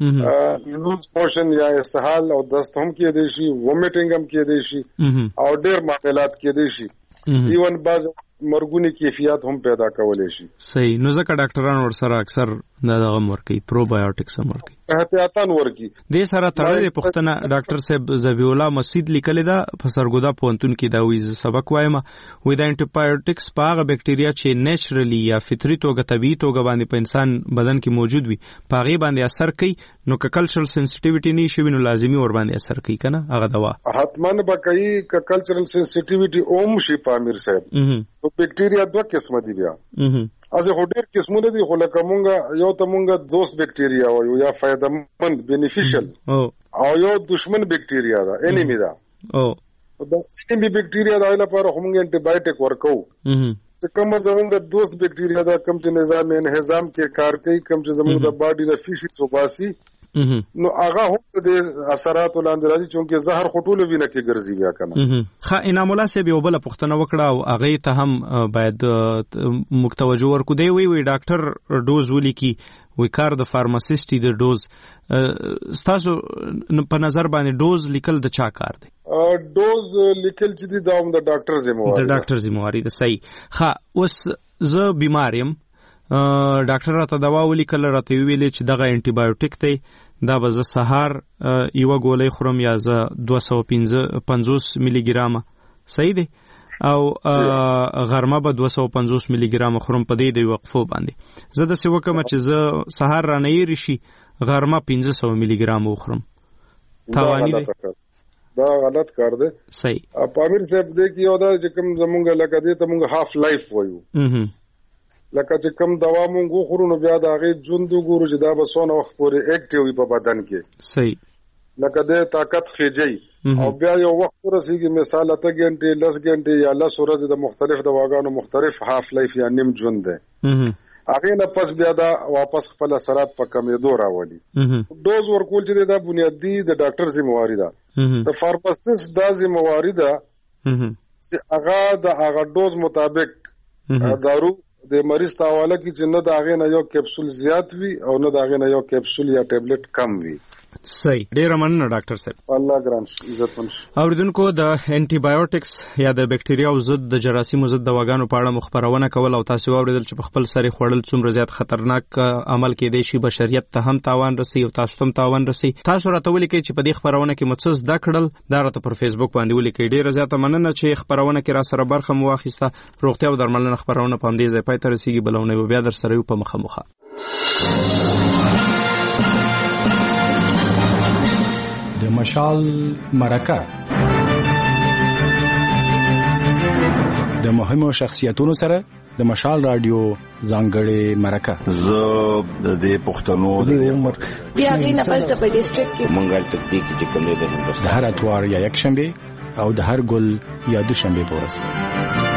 شي لوز موشن یا اسهال او دست هم کې دی شي وومیټینګ هم کې دی شي او ډېر معاملات کې دی شي ایون بعض مرګونی کیفیت هم پیدا کولای شي صحیح نو ځکه ډاکټران ورسره اکثر دغه ورکی پروبایوټکس هم ورکی احتیاطاً ورکی د سره تړلې پښتنه ډاکټر صاحب زبی الله مسجد لیکل دا فسرګودا پونتون کې دا وې سبق وایم وې د انټي بایوټکس په هغه بکټیریا چې نیچرلی یا فطری توګه طبيعي توګه باندې په انسان بدن کې موجود وي په هغه باندې اثر کوي نو کلچرل سنسټیویټی نه شي نو لازمي ور باندې اثر کوي کنه هغه دوا حتمن به کوي کلچرل سنسټیویټی اوم شي پامیر صاحب بکټیریا دوه قسمه دي بیا ازه هډیر قسمونه دي خو لکه مونږه یو ته مونږه دوست بکټیریا وایو یا فائدمند بینیفیشل او یو دشمن بکټیریا دا انیمی دا دا انیمی بکټیریا دا لپاره مونږ انټي بایوټیک ورکو چې کوم زمونږ دوست بکټیریا دا کم چې نظام انهضام کې کار کوي کم چې زمونږ د باډي د فیشي سوباسي نو هغه هم د اثرات ولاندې راځي چې زهر خټول وینه کې ګرځي بیا کنه خا انعام الله صاحب یو بل پښتنه وکړه او هغه ته هم باید متوجه ورکو دی وی ډاکټر ډوز ولیکي وی کار د فارماسیسټي د ډوز ستاسو په نظر باندې ډوز لیکل د چا کار دی ډوز لیکل چې دی دا هم د ډاکټر ذمہواری ده صحیح خا اوس زه بیمار یم ډاکټر راته دوا ولیکل راته ویلې چې دغه انټي بایوټیک دی دا به زه سهار یوه ګولۍ خورم یا زه 250 ملي ګرامه صحیح دی او غرمه به 250 ملي ګرامه خورم په دې د وقفو باندې زه داسې وکړم چې زه سهار رانه یېرې شي غرمه 500 ملي ګرامه وخورم تاواني دی دا غلط کار دی صحیح پامیر صاحب دې کې یو دا چې کوم زمونږ لکه دې ته مونږ هاف لایف وایو لکه چې کوم دوا مونږ وخورو نو بیا د هغې ژوند وګورو چې دا به څونه وخت پورې ایکټیو وي په بدن کې صحیح لکه د طاقت خېجئ او بیا یو وخت ورسېږي مثال 8 غنټې 10 غنټې یا 10 ورځې د مختلف دواګانو مختلف هاف لایف یا نیم ژوند دی هغې نه پس بیا دا واپس خپل اثرات په کمېدو راولي ډوز ورکول چې دا بنیادي د ډاکټر ذمہواری ده د فارماسیسټ دا ذمہواری ده چې هغه د هغه ډوز مطابق دارو د مریض ته حواله کی چې نه د هغې نه یو کیپسول زیات وي او نه د هغې نه یو کیپسول یا ټیبلټ کم وي صحیح ډیره مننه ډاکټر صاحب الله ګران عزتمن اوریدونکو د انټي بایوټکس یا د بکټیریا او ضد د جراثیمو ضد دواګانو په اړه مخبرونه کول او تاسو واوریدل چې په خپل سری خوړل څومره زیات خطرناک عمل کېدای شي بشریت ته هم تاوان رسي او تاسو ته هم تاوان رسي تاسو راته ولیکئ چې په دې خبرونه کې مڅ زده کړل دا راته پر فیسبوک باندې ولیکئ ډیره زیاته مننه چې خبرونه کې را سره برخه مو واخیسته روغتیا او درملنه خبرونه په همدې ځای پای ته رسیږي بلونه بیا در سره یو په مخه د مشال مرکه د مهمو شخصیتونو سره د مشال رادیو ځانګړې مرکه زه د دې پښتنو د عمر بیا غینه پس د ډیسټریکټ کې منګل تکتیک چې کومه ده د هر اتوار یا یک شنبه او د هر ګل یا دوشنبه پورس